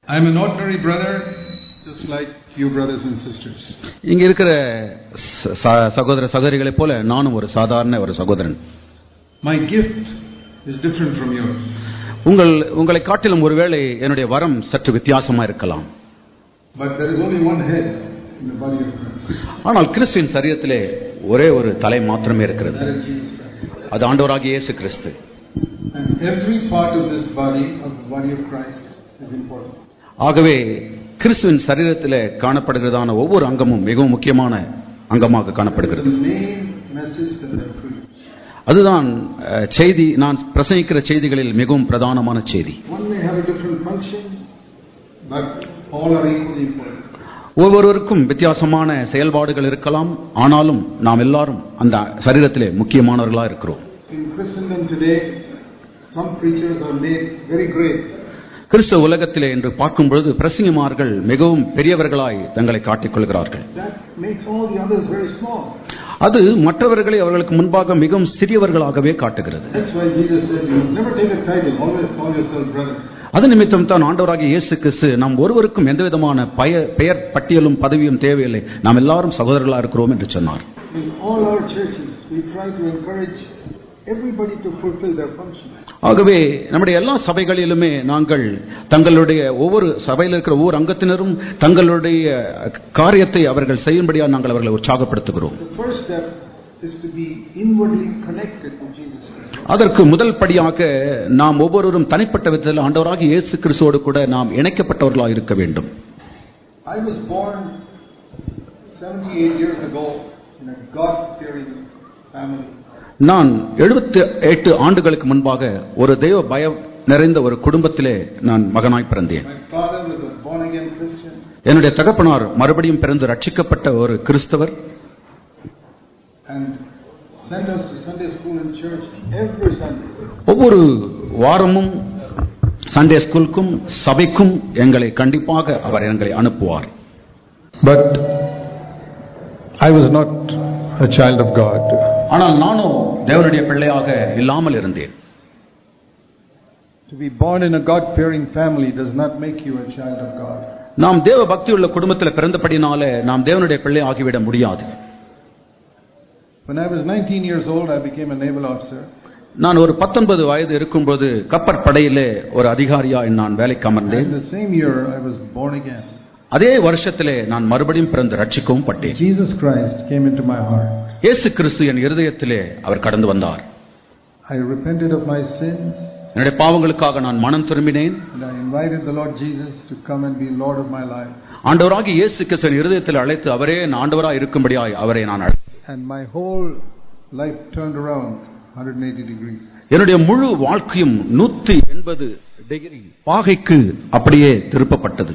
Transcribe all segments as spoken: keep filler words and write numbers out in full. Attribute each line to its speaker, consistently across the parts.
Speaker 1: I am an ordinary brother, just like you brothers and sisters.
Speaker 2: இங்க இருக்கிற சகோதர சகோதரிகளை போல நானும் ஒரு சாதாரண ஒரு சகோதரன்.
Speaker 1: My gift is different from yours.
Speaker 2: உங்கள் உங்களை காட்டிலும் ஒருவேளை என்னுடைய வரம் சற்று வித்தியாசமா இருக்கலாம்.
Speaker 1: But there is only one head in the body of Christ.
Speaker 2: ஆனால் கிறிஸ்துவின் சரீரத்திலே ஒரே ஒரு தலை மாத்திரமே இருக்கிறது. அது ஆண்டவராகிய இயேசு கிறிஸ்து.
Speaker 1: And every part of this body, of the body of Christ, is important.
Speaker 2: ஆகவே கிறிஸ்துவின் சரீரத்திலே காணப்படுகிறதான ஒவ்வொரு அங்கமும் மிகவும் முக்கியமான அங்கமாக காணப்படுகிறது. அதுதான் செய்தி, நான் பிரசங்கிக்கிற செய்திகளில் மிகவும் பிரதானமான செய்தி. ஒவ்வொருவருக்கும் வித்தியாசமான செயல்பாடுகள் இருக்கலாம், ஆனாலும் நாம் எல்லாரும் அந்த சரீரத்திலே முக்கியமானவர்களா இருக்கிறோம். கிறிஸ்தவ உலகத்திலே என்று பார்க்கும் பொழுது பிரசங்கிமார்கள் மிகவும் பெரியவர்களாய் தங்களை காட்டிக் கொள்கிறார்கள். அது மற்றவர்களை அவர்களுக்கு முன்பாக மிகவும் சிறியவர்களாகவே காட்டுகிறது. அது நிமித்தம் தான் ஆண்டவராகிய இயேசு கிறிஸ்து நாம் ஒருவருக்கும் எந்த விதமான பெயர் பட்டியலும் பதவியும் தேவையில்லை, நாம் எல்லாரும் சகோதரர்களா இருக்கிறோம் என்று சொன்னார். ஆகவே நம்முடைய எல்லா சபைகளிலுமே நாங்கள் தங்களுடைய ஒவ்வொரு சபையில் இருக்கிற ஒவ்வொரு அங்கத்தினரும் தங்களுடைய காரியத்தை அவர்கள் செய்யும்படியாக நாங்கள் அவர்களை உற்சாகப்படுத்துகிறோம். அதற்கு முதல் படியாக நாம் ஒவ்வொருவரும் தனிப்பட்ட விதத்தில் ஆண்டவராகிய இயேசு கிறிஸ்துவோடு கூட நாம் இணைக்கப்பட்டவர்களாக இருக்க வேண்டும்.
Speaker 1: I was born seventy-eight years ago in a God-fearing family.
Speaker 2: நான் எழுபத்தி எட்டு ஆண்டுகளுக்கு முன்பாக ஒரு தெய்வ பயம் நிறைந்த ஒரு குடும்பத்திலே நான் மகனாய் பிறந்தேன். என்னுடைய தகப்பனார் மறுபடியும் பிறந்து ரட்சிக்கப்பட்ட ஒரு கிறிஸ்தவர். ஒவ்வொரு வாரமும் சண்டே ஸ்கூலுக்கும் சபைக்கும் எங்களை கண்டிப்பாக அவர் எங்களை அனுப்புவார்.
Speaker 1: But I was not a child of God.
Speaker 2: ஆனால் நானும் தேவனுடைய பிள்ளையாக இல்லாமல் இருந்தேன்.
Speaker 1: To be born in a God-fearing family does not make you a child of God.
Speaker 2: நாம் தேவ பக்தி உள்ள குடும்பத்தில் பிறந்தபடினாலே நாம் தேவனுடைய பிள்ளை ஆகிவிட முடியாது.
Speaker 1: When I was nineteen years old, I became a naval officer.
Speaker 2: நான் ஒரு பத்தொன்பது வயது இருக்கும்போது கப்பற்படையிலே ஒரு அதிகாரியாய் நான் வேலைக்கு அமர்ந்தேன்.
Speaker 1: In the same year I was born again.
Speaker 2: அதே வருஷத்திலே நான் மறுபடியும் பிறந்து ரட்சிக்கவும் பட்டேன்.
Speaker 1: Jesus Christ came into my heart.
Speaker 2: இயேசு கிறிஸ்து என் இருதயத்திலே அவர் கடந்து வந்தார்.
Speaker 1: I repented of my sins.
Speaker 2: என்னுடைய பாவங்களுக்காக நான் மனம் திரும்பினேன்.
Speaker 1: And I invited the Lord Jesus to come and be Lord of my life.
Speaker 2: ஆண்டவராகிய இயேசு கிறிஸ்து என் இருதயத்தில் அழைத்து அவரே ஆண்டவராய் இருக்கும்படியாய் அவரை நான் அழைத்தேன்.
Speaker 1: And my whole life turned around one hundred eighty degrees.
Speaker 2: என்னுடைய முழு வாழ்க்கையும் நூற்றி எண்பது டிகிரி பாகைக்கு அப்படியே திருப்பப்பட்டது.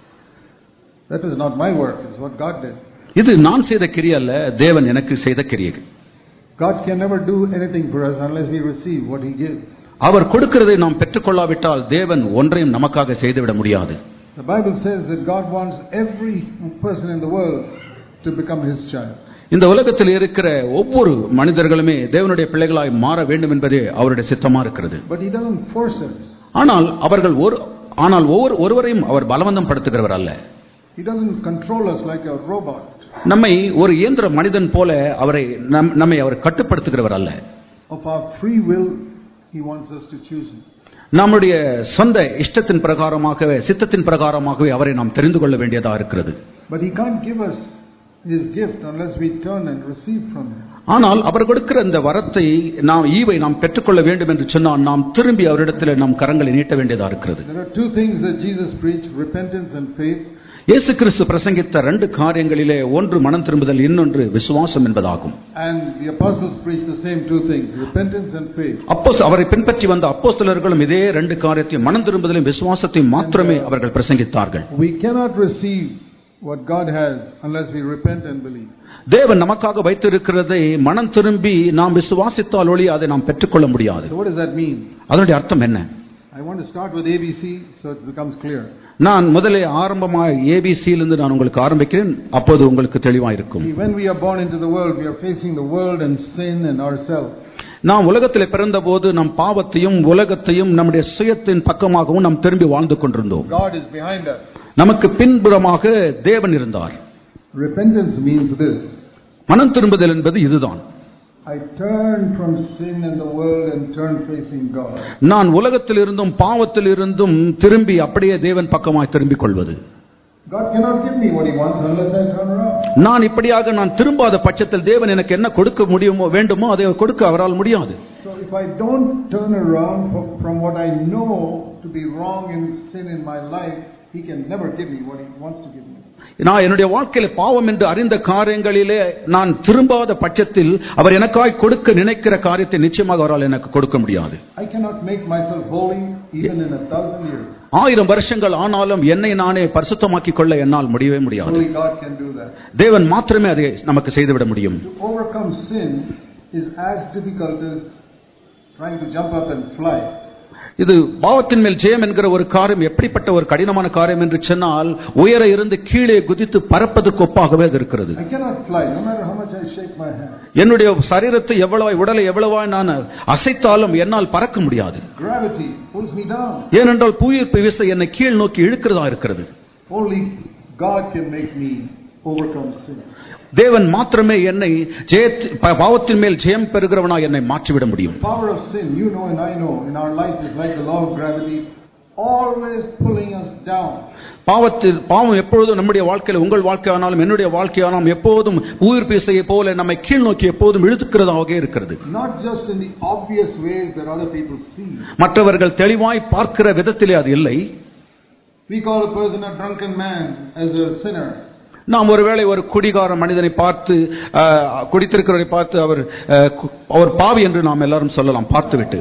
Speaker 1: That was not my work, it's what God did.
Speaker 2: இது நான் செய்த கிரியை அல்ல, தேவன் எனக்கு செய்த கிரியை.
Speaker 1: God can never do anything for us unless we receive what he gives.
Speaker 2: அவர் கொடுக்கிறதை நாம் பெற்றுக்கொள்ளாவிட்டால் தேவன் ஒன்றையும் நமக்காக செய்துவிட முடியாது.
Speaker 1: The Bible says that God wants every person in the world to become his child.
Speaker 2: இந்த உலகத்தில் இருக்கிற ஒவ்வொரு மனிதர்களுமே தேவனுடைய பிள்ளைகளாய் மாற வேண்டும் என்பதே அவருடைய சித்தமா இருக்கிறது.
Speaker 1: But he doesn't force us.
Speaker 2: ஆனால் அவர்கள் ஒரு ஆனால் ஒவ்வொரு ஒருவரையும் அவர் பலவந்தம் படுத்துகிறவர் அல்ல.
Speaker 1: He doesn't control us like a robot.
Speaker 2: நம்மை ஒரு இயந்திர மனிதன் போல அவரை நம்மை அவர் கட்டுப்படுத்துகிறவர் அல்ல.
Speaker 1: Of our free will he wants us to choose him.
Speaker 2: நம்முடைய சொந்த இஷ்டத்தின் பிரகாரமாகவே சித்தத்தின் பிரகாரமாகவே அவரை நாம் தெரிந்து கொள்ள வேண்டியதா இருக்கிறது.
Speaker 1: But he can't give us his gift unless we turn and receive from him.
Speaker 2: ஆனால் அவர் கொடுக்கிற இந்த வரத்தை நாம் ஈவை நாம் பெற்றுக்கொள்ள வேண்டும் என்று சொன்னால் நாம் திரும்பி அவரிடத்தில் நம் கரங்களை நீட்ட வேண்டியதா இருக்கிறது.
Speaker 1: There are two things that Jesus preached, repentance and faith.
Speaker 2: இயேசு கிறிஸ்து பிரசங்கித்த ரெண்டு காரியங்களிலே ஒன்று மனம் திரும்புதல், இன்னொன்று விசுவாசம் என்பதாகும்.
Speaker 1: And the apostles preached the same two things, repentance and faith.
Speaker 2: அப்போஸ் அவரை பின்பற்றி வந்த அப்போஸ்தலர்களும் இதே ரெண்டு காரியத்தையும் மனம் திரும்புதலையும் விசுவாசத்தையும் மாத்திரமே அவர்கள் பிரசங்கித்தார்கள்.
Speaker 1: We cannot receive what God has unless we repent and believe.
Speaker 2: தேவன் நமக்காக வைத்திருக்கிறதை மனம் திரும்பி நாம் விசுவாசித்தால் ஒழிய அதை நாம் பெற்றுக்கொள்ள முடியாது.
Speaker 1: So what does that mean?
Speaker 2: அதனுடைய அர்த்தம் என்ன?
Speaker 1: I want to start with A B C so it becomes clear.
Speaker 2: நான் முதலே ஆரம்பமாக A B C இலிருந்து நான் உங்களுக்கு ஆரம்பிக்கிறேன், அப்போது உங்களுக்கு தெளிவாக இருக்கும்.
Speaker 1: When we are born into the world, we are facing the world and sin and ourselves.
Speaker 2: நாம் உலகத்தில் பிறந்தபோது நம் பாவத்தையும் உலகத்தையும் நம்முடைய சுயத்தின் பக்கமாகவும் நாம் திரும்பி வாழ்ந்து கொண்டிருந்தோம்.
Speaker 1: God is behind us.
Speaker 2: நமக்கு பின்புறமாக தேவன் இருந்தார்.
Speaker 1: Repentance means this.
Speaker 2: மனம் திரும்புதல் என்பது இதுதான்.
Speaker 1: I turn from sin and the world and turn facing God.
Speaker 2: நான் உலகத்திலிருந்தும் பாவத்திலிருந்தும் திரும்பி அப்படியே தேவன் பக்கமாய் திரும்பிக் கொள்வது.
Speaker 1: God cannot give me what he wants unless I turn around.
Speaker 2: நான் இப்படியாக நான் திரும்பாத பட்சத்தில் தேவன் எனக்கு என்ன கொடுக்க முடியுமோ வேண்டுமோ அதை கொடுக்க அவரால் முடியாது.
Speaker 1: So if I don't turn around from what I know to be wrong and sin in my life, he can never give me what he wants to give me.
Speaker 2: நான் என்னுடைய வாழ்க்கையில பாவம் என்று அறிந்த காரியங்களிலே நான் திரும்பாத பட்சத்தில் அவர் எனக்காய் கொடுக்க நினைக்கிற காரியத்தை நிச்சயமாக அவரால் எனக்கு கொடுக்க முடியாது.
Speaker 1: I cannot make myself holy even in a thousand years.
Speaker 2: ஆயிரம் வருஷங்கள் ஆனாலும் என்னை நானே பரிசுத்தமாக்கிக் கொள்ள என்னால் முடியவே முடியாது.
Speaker 1: Only God can do that.
Speaker 2: தேவன் மாத்திரமே அதை நமக்கு செய்துவிட முடியும்.
Speaker 1: To overcome sin is as difficult as trying to jump up and fly.
Speaker 2: இது பாவத்தின் மேல் ஜெயம் என்கிற ஒரு காரியம் எப்படிப்பட்ட ஒரு கடினமான காரியம் என்று சொன்னால் உயர இருந்து கீழே குதித்து பறப்பதற்கு ஒப்பாகவே அது இருக்கிறது.
Speaker 1: I cannot fly no matter how much I shake my hand.
Speaker 2: என்னுடைய சரீரத்தை எவ்வளவாய் உடலை எவ்வளவாய் நான் அசைத்தாலும் என்னால் பறக்க முடியாது.
Speaker 1: Gravity pulls me down.
Speaker 2: ஏனென்றால் புவியீர்ப்பு விசை என்னை கீழ் நோக்கி இழுக்கிறதா இருக்கிறது.
Speaker 1: Only God can make me overcome sin.
Speaker 2: தேவன் மாத்திரமே என்னை பாவத்தின் மேல் ஜெயம் பெறுகிறவனாய் என்னை மாற்றிவிட முடியும்.
Speaker 1: Power of sin, you know and I know, in our life is like the law of gravity, always pulling us down.
Speaker 2: பாவத்தில் பாவம் எப்பொழுதும் நம்முடைய வாழ்க்கையில் உங்கள் வாழ்க்கையானாலும் என்னுடைய வாழ்க்கையானாலும் எப்போதும் உயிர் பேசையை போல நம்மை கீழ் நோக்கி எப்போதும் இழுக்கிறதாக இருக்கிறது.
Speaker 1: Not just in the obvious ways that other people see.
Speaker 2: மற்றவர்கள் தெளிவாய் பார்க்கிற விதத்திலே அது இல்லை.
Speaker 1: We call a person a drunken man as a sinner.
Speaker 2: நாம் ஒருவேளை ஒரு குடிகார மனிதனை பார்த்து குடித்திருக்கிறவரை பார்த்து அவர் அவர் பாவி என்று நாம் எல்லாரும் சொல்லலாம் பார்த்துவிட்டு.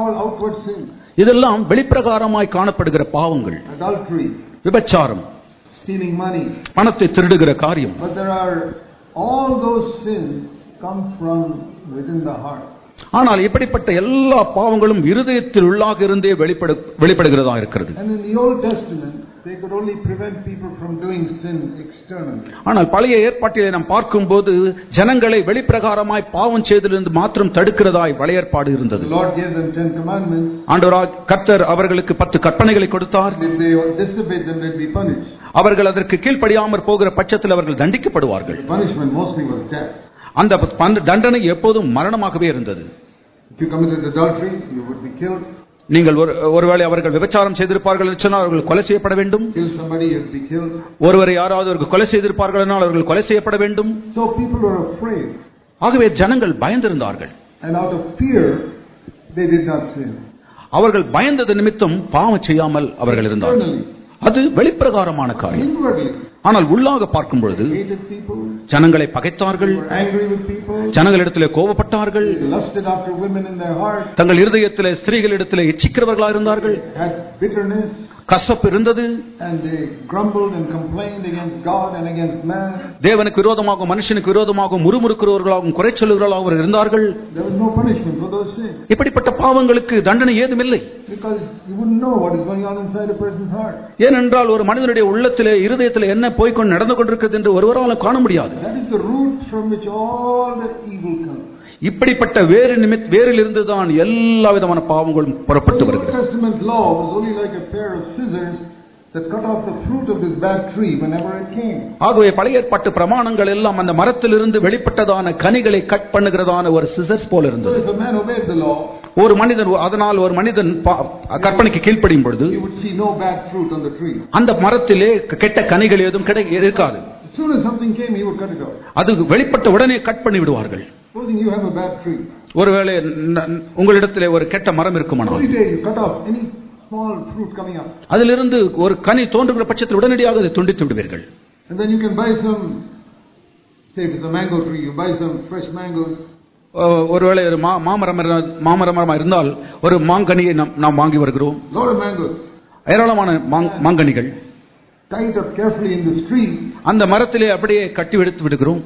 Speaker 2: இதெல்லாம் வெளிப்பிரகாரமாய் காணப்படுகிற பாவங்கள்.
Speaker 1: Adultery,
Speaker 2: விபச்சாரம்,
Speaker 1: stealing money,
Speaker 2: பணத்தை திருடுகிற காரியம்.
Speaker 1: But there are all those sins come from within the heart.
Speaker 2: ஆனால் இப்படிப்பட்ட எல்லா பாவங்களும் இருதயத்தில் உள்ளாக இருந்தே வெளிப்படுகிறதா இருக்கிறது.
Speaker 1: And in the Old Testament they could only prevent people from doing sin externally.
Speaker 2: ஆனால் பழைய ஏற்பாட்டிலே நாம் பார்க்கும்போது ஜனங்களை வெளிப்பிரகாரமாய் பாவம் செய்வதிலிருந்து மாத்திரம் தடுக்கிறதாய் பழைய ஏற்பாடு இருந்தது.
Speaker 1: The Lord gave them ten commandments.
Speaker 2: ஆண்டவராகிய கர்த்தர் அவர்களுக்கு பத்து கற்பனைகளை கொடுத்தார்.
Speaker 1: If they disobeyed them, they'd be punished.
Speaker 2: அவர்கள் அதற்கு கீழ்ப்படியாமற் போகிற பட்சத்தில் அவர்கள் தண்டிக்கப்படுவார்கள்.
Speaker 1: The punishment mostly was death.
Speaker 2: அந்த தண்டனை எப்போதும் மரணமாகவே இருந்தது.
Speaker 1: If you committed adultery, you would be killed.
Speaker 2: நீங்கள் ஒருவேளை அவர்கள் விபச்சாரம் செய்திருப்பார்கள் என்று சொன்னால் அவர்கள் கொலை செய்யப்பட வேண்டும்.
Speaker 1: Kill somebody, you would be killed.
Speaker 2: ஒருவரை யாராவது அவர்கள் கொலை செய்திருப்பார்கள் என்றால் அவர்கள் கொலை செய்யப்பட வேண்டும்.
Speaker 1: So people were afraid.
Speaker 2: ஆகவே ஜனங்கள் பயந்திருந்தார்கள்.
Speaker 1: And out of fear they did not sin.
Speaker 2: அவர்கள் பயந்தது நிமித்தம் பாவம் செய்யாமல் அவர்கள் இருந்தார்கள். அது வெளிப்பிரகாரமான காரியம். ஆனால் உள்ளாக பார்க்கும் பொழுது ஜனங்களை பகைத்தார்கள், ஜனங்களிடத்திலே கோபப்பட்டார்கள், தங்கள் இருதயத்திலே ஸ்திரீகளிடத்திலே இச்சிக்கிறவர்களாக இருந்தார்கள், கசப்பு இருந்தது. தேவனுக்கு விரோதமாக மனுஷனுக்கு விரோதமாக முறுமுறுக்கிறவர்களாகவும் குறை சொல்லுகிறவர்களாகவும் இருந்தார்கள். இப்படிப்பட்ட பாவங்களுக்கு தண்டனை ஏதும் இல்லை. ஏனென்றால் ஒரு மனிதனுடைய உள்ளத்திலே இருதயத்திலே என்ன போய்கொண்டு நடந்து கொண்டிருக்கிறது என்று ஒருவரால் காண முடியாது. இப்படிப்பட்ட வேறு நிமித் வேரில் இருந்துதான் எல்லா விதமான பாவங்களும் புறப்பட்டு வருகிறது. ஆகவே பழைய ஏற்பாட்டு பிரமாணங்கள் எல்லாம் அந்த மரத்திலிருந்து வெளிப்பட்டதான கனிகளை கட் பண்ணுகிறதான ஒரு சிசர்ஸ் போல இருந்தது. ஒரு மனிதன் அதனால் ஒரு மனிதன் கற்பனைக்கு கீழ்ப்படியும் பொழுது அந்த மரத்திலே கெட்ட கனிகள் ஏதும் இருக்காது. அது வெளிப்பட்ட உடனே கட் பண்ணி விடுவார்கள். ஒருவேளை உங்களிடத்திலே ஒரு கெட்ட மரம் இருக்குமானால் அதிலிருந்து ஒரு கனி தோன்றுகிற பட்சத்தில் உடனடியாக அதை துண்டித்து விடுவீர்கள். ஒருவேளை ஒரு மாமரம் மாமரமாக இருந்தால் ஒரு மாங்கனியை நாம் வாங்கி வருகிறோம். ஏராளமான மாங்கனிகள் அந்த மரத்திலே அப்படியே கட்டி எடுத்து விடுகிறோம்.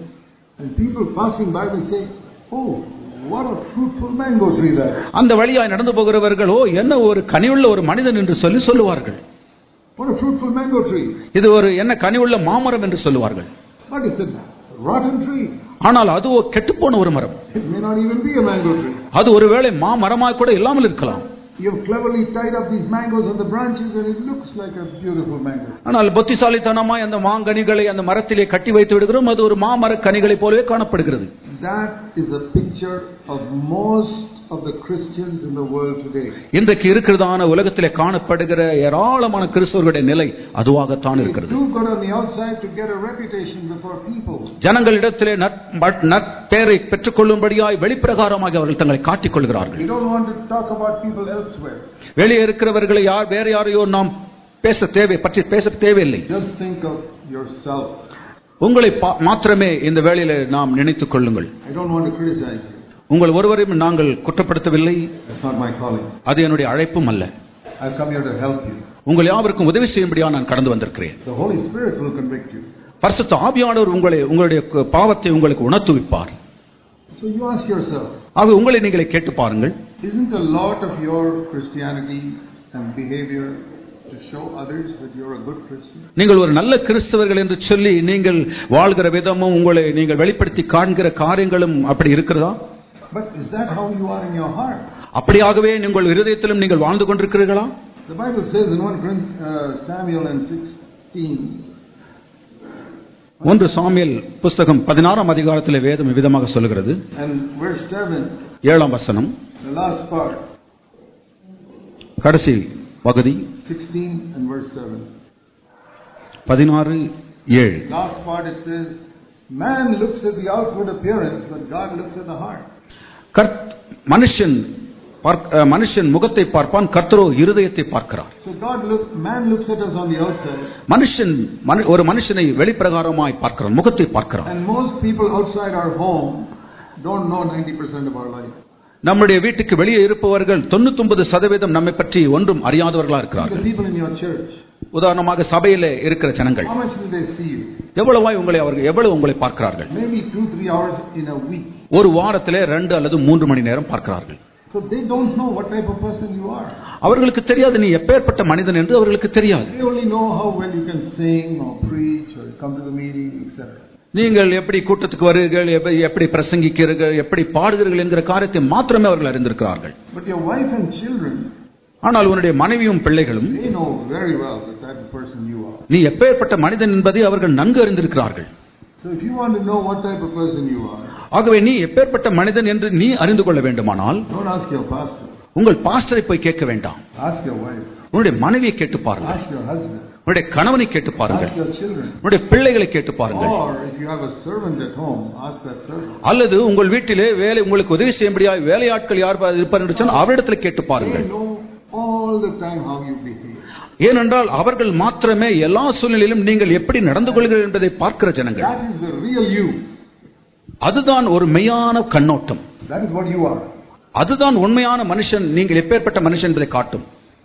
Speaker 2: அந்த வழியாய் நடந்து போகிறவர்கள் ஓ என்ன ஒரு கனிவுள்ள ஒரு மனிதன் என்று சொல்லி சொல்லுவார்கள். இது ஒரு என்ன கனிவுள்ள மாமரம் என்று சொல்லுவார்கள்.
Speaker 1: rotten tree.
Speaker 2: ஆனால் அது கெட்டுப்போன ஒரு மரம்.
Speaker 1: It may not even be a mango tree.
Speaker 2: அது ஒருவேளை மா மரமாய் கூட இல்லாமல் இருக்கலாம்.
Speaker 1: You have cleverly tied up these mangoes on the branches and it looks like a beautiful mango.
Speaker 2: ஆனால் புத்திசாலித்தனமாய் அந்த மாங்கனிகளை அந்த மரத்திலே கட்டி வைத்து விடுகிறோம், அது ஒரு மாமர கனிகளை போலவே காணப்படுகிறது.
Speaker 1: That is a picture of most of the Christians in the world today.
Speaker 2: இன்றைக்கு இருக்கிறதான உலகத்திலே காணப்படுகிற ஏராளமான கிறிஸ்தவர்களுடைய நிலை அதுவாகத்தான் இருக்கிறது.
Speaker 1: They do good on the outside to get a reputation before people.
Speaker 2: ஜனங்களிடத்திலே நற்பெயரை பெற்றுக்கொள்ளும்படியாய் வெளிப்பிரகாரமாக அவர்கள் தங்களை காட்டிக் கொள்கிறார்கள்.
Speaker 1: We don't want to talk about people elsewhere.
Speaker 2: வெளியே இருக்கிறவர்களை யார் வேற யாரையோ நாம் பேச தேவை பற்றி பேச தேவையில்லை.
Speaker 1: Just think of yourself.
Speaker 2: உங்களை மாத்திரமே இந்த வேளையில நாம் நினைத்துக் கொள்ளுங்கள்.
Speaker 1: I don't want to criticize you.
Speaker 2: உங்கள் ஒருவரையும் நாங்கள் குற்றப்படுத்தவில்லை.
Speaker 1: That's not my calling.
Speaker 2: அது என்னுடைய அழைப்பும் அல்ல.
Speaker 1: I've come here to help you.
Speaker 2: உங்கள் யாவருக்கும் உதவி செய்யும்படியா நான் கடந்து வந்திருக்கிறேன்.
Speaker 1: The Holy Spirit will convict you.
Speaker 2: பரிசுத்த ஆவியானவர் உங்களை உங்களுடைய பாவத்தை உங்களுக்கு உணர்த்துவிப்பார்.
Speaker 1: So you ask yourself.
Speaker 2: ஆக உங்களை நீங்களே கேட்டு பாருங்கள்.
Speaker 1: Isn't a lot of your Christianity and behavior to show others that you're a good Christian?
Speaker 2: நீங்கள் ஒரு நல்ல கிறிஸ்தவர்கள் என்று சொல்லி நீங்கள் வாழ்கிற விதமும் உங்களை நீங்கள் வெளிப்படுத்தி காண்கிற காரியங்களும் அப்படி இருக்கிறதா?
Speaker 1: But is that how you are in your heart?
Speaker 2: அப்படியாகவே உங்கள் இருதயத்திலும் நீங்கள் வாழ்ந்து கொண்டிருக்கிறீர்களா?
Speaker 1: The Bible says in First Samuel and sixteen.
Speaker 2: ஒன்று சாமுவேல் புத்தகம் பதினாறாம் அதிகாரத்திலே வேதம் விதமாக சொல்கிறது.
Speaker 1: And verse seven.
Speaker 2: ஏழாம் வசனம்.
Speaker 1: The last part.
Speaker 2: கடைசி பகுதி.
Speaker 1: sixteen and verse seven.
Speaker 2: பதினாறு ஏழு.
Speaker 1: Last part it says, man looks at the outward appearance, but God looks at the heart.
Speaker 2: மனுஷன் மனுஷன் முகத்தை பார்ப்பான், கர்த்தரோ இருதயத்தை பார்க்கிறார்.
Speaker 1: So God look, man looks at us on the outside.
Speaker 2: மனுஷன் ஒரு மனுஷனை வெளிப்பிரகாரமாய் பார்க்கிறான், முகத்தை பார்க்கிறான்.
Speaker 1: And most people outside our home don't know ninety percent of our life.
Speaker 2: நம்முடைய வீட்டுக்கு வெளியே இருப்பவர்கள் தொண்ணூத்தி ஒன்பது சதவீதம் நம்மை பற்றி ஒன்றும் அறியாதவர்களா இருக்கிறார்கள்.
Speaker 1: The people in your church.
Speaker 2: உதாரணமாக சபையிலே இருக்கிற ஜனங்கள்
Speaker 1: How much do they see you?
Speaker 2: எவ்வளவாய் உங்களை அவர்கள் எவ்வளவு உங்களை பார்க்கிறார்கள்?
Speaker 1: Maybe two three hours in a week.
Speaker 2: ஒரு வாரத்திலே ரெண்டு அல்லது மூன்று மணி நேரம் பார்க்கிறார்கள்.
Speaker 1: So they don't know what type of person you are.
Speaker 2: அவர்களுக்கு தெரியாது நீ எப்பேற்பட்ட மனிதன் என்று அவர்களுக்கு தெரியாது.
Speaker 1: They only know how well you can sing or preach or come to the meeting, et cetera.
Speaker 2: நீங்கள் எப்படி கூட்டத்துக்கு வருகிறீர்கள், எப்படி பிரசங்கிக்கிறீர்கள், எப்படி பாடுகிறீர்கள் என்கிற காரியத்தை மாத்திரமே அவர்கள் அறிந்திருக்கிறார்கள்.
Speaker 1: But your wife and children,
Speaker 2: ஆனால் உன்னுடைய மனைவியும் பிள்ளைகளும்
Speaker 1: they know very well the type of person you are.
Speaker 2: நீ எப்பேற்பட்ட மனிதன் என்பதை அவர்கள் நன்கு அறிந்திருக்கிறார்கள்.
Speaker 1: So if you want to know what type of person you are,
Speaker 2: ஆகவே நீ எப்பேற்பட்ட மனிதன் என்று நீ அறிந்து கொள்ள வேண்டுமானால்
Speaker 1: don't ask your pastor.
Speaker 2: உங்கள் பாஸ்டரை போய் கேட்க வேண்டாம்.
Speaker 1: Ask your wife.
Speaker 2: உன்னுடைய மனைவியை கேட்டு பாருங்கள்.
Speaker 1: Ask your husband.
Speaker 2: உன்னுடைய கணவனை கேட்டு பாருங்கள்.
Speaker 1: Ask your children.
Speaker 2: உன்னுடைய பிள்ளைகளை கேட்டு பாருங்கள்.
Speaker 1: Or if you have a servant at home, ask that servant.
Speaker 2: அல்லது உங்கள் வீட்டிலே வேலை உங்களுக்கு உதவி செய்யும்படியாய் வேலையாட்கள் யார் இருப்பார் என்று சொன்னால் அவரிடத்தில் கேட்டு பாருங்கள்.
Speaker 1: They know all the time how you behave.
Speaker 2: ஏனென்றால் அவர்கள் மாத்திரமே எல்லா சூழ்நிலையிலும் நீங்கள் எப்படி நடந்து கொள்கிறீர்கள் என்பதை பார்க்கிற ஜனங்கள்.
Speaker 1: That is the real you.
Speaker 2: அதுதான் ஒரு மெய்யான கண்ணோட்டம்.
Speaker 1: That is what you are.
Speaker 2: அதுதான் உண்மையான மனுஷன், நீங்கள் எப்பேற்பட்ட மனுஷன் என்பதை காட்டும்.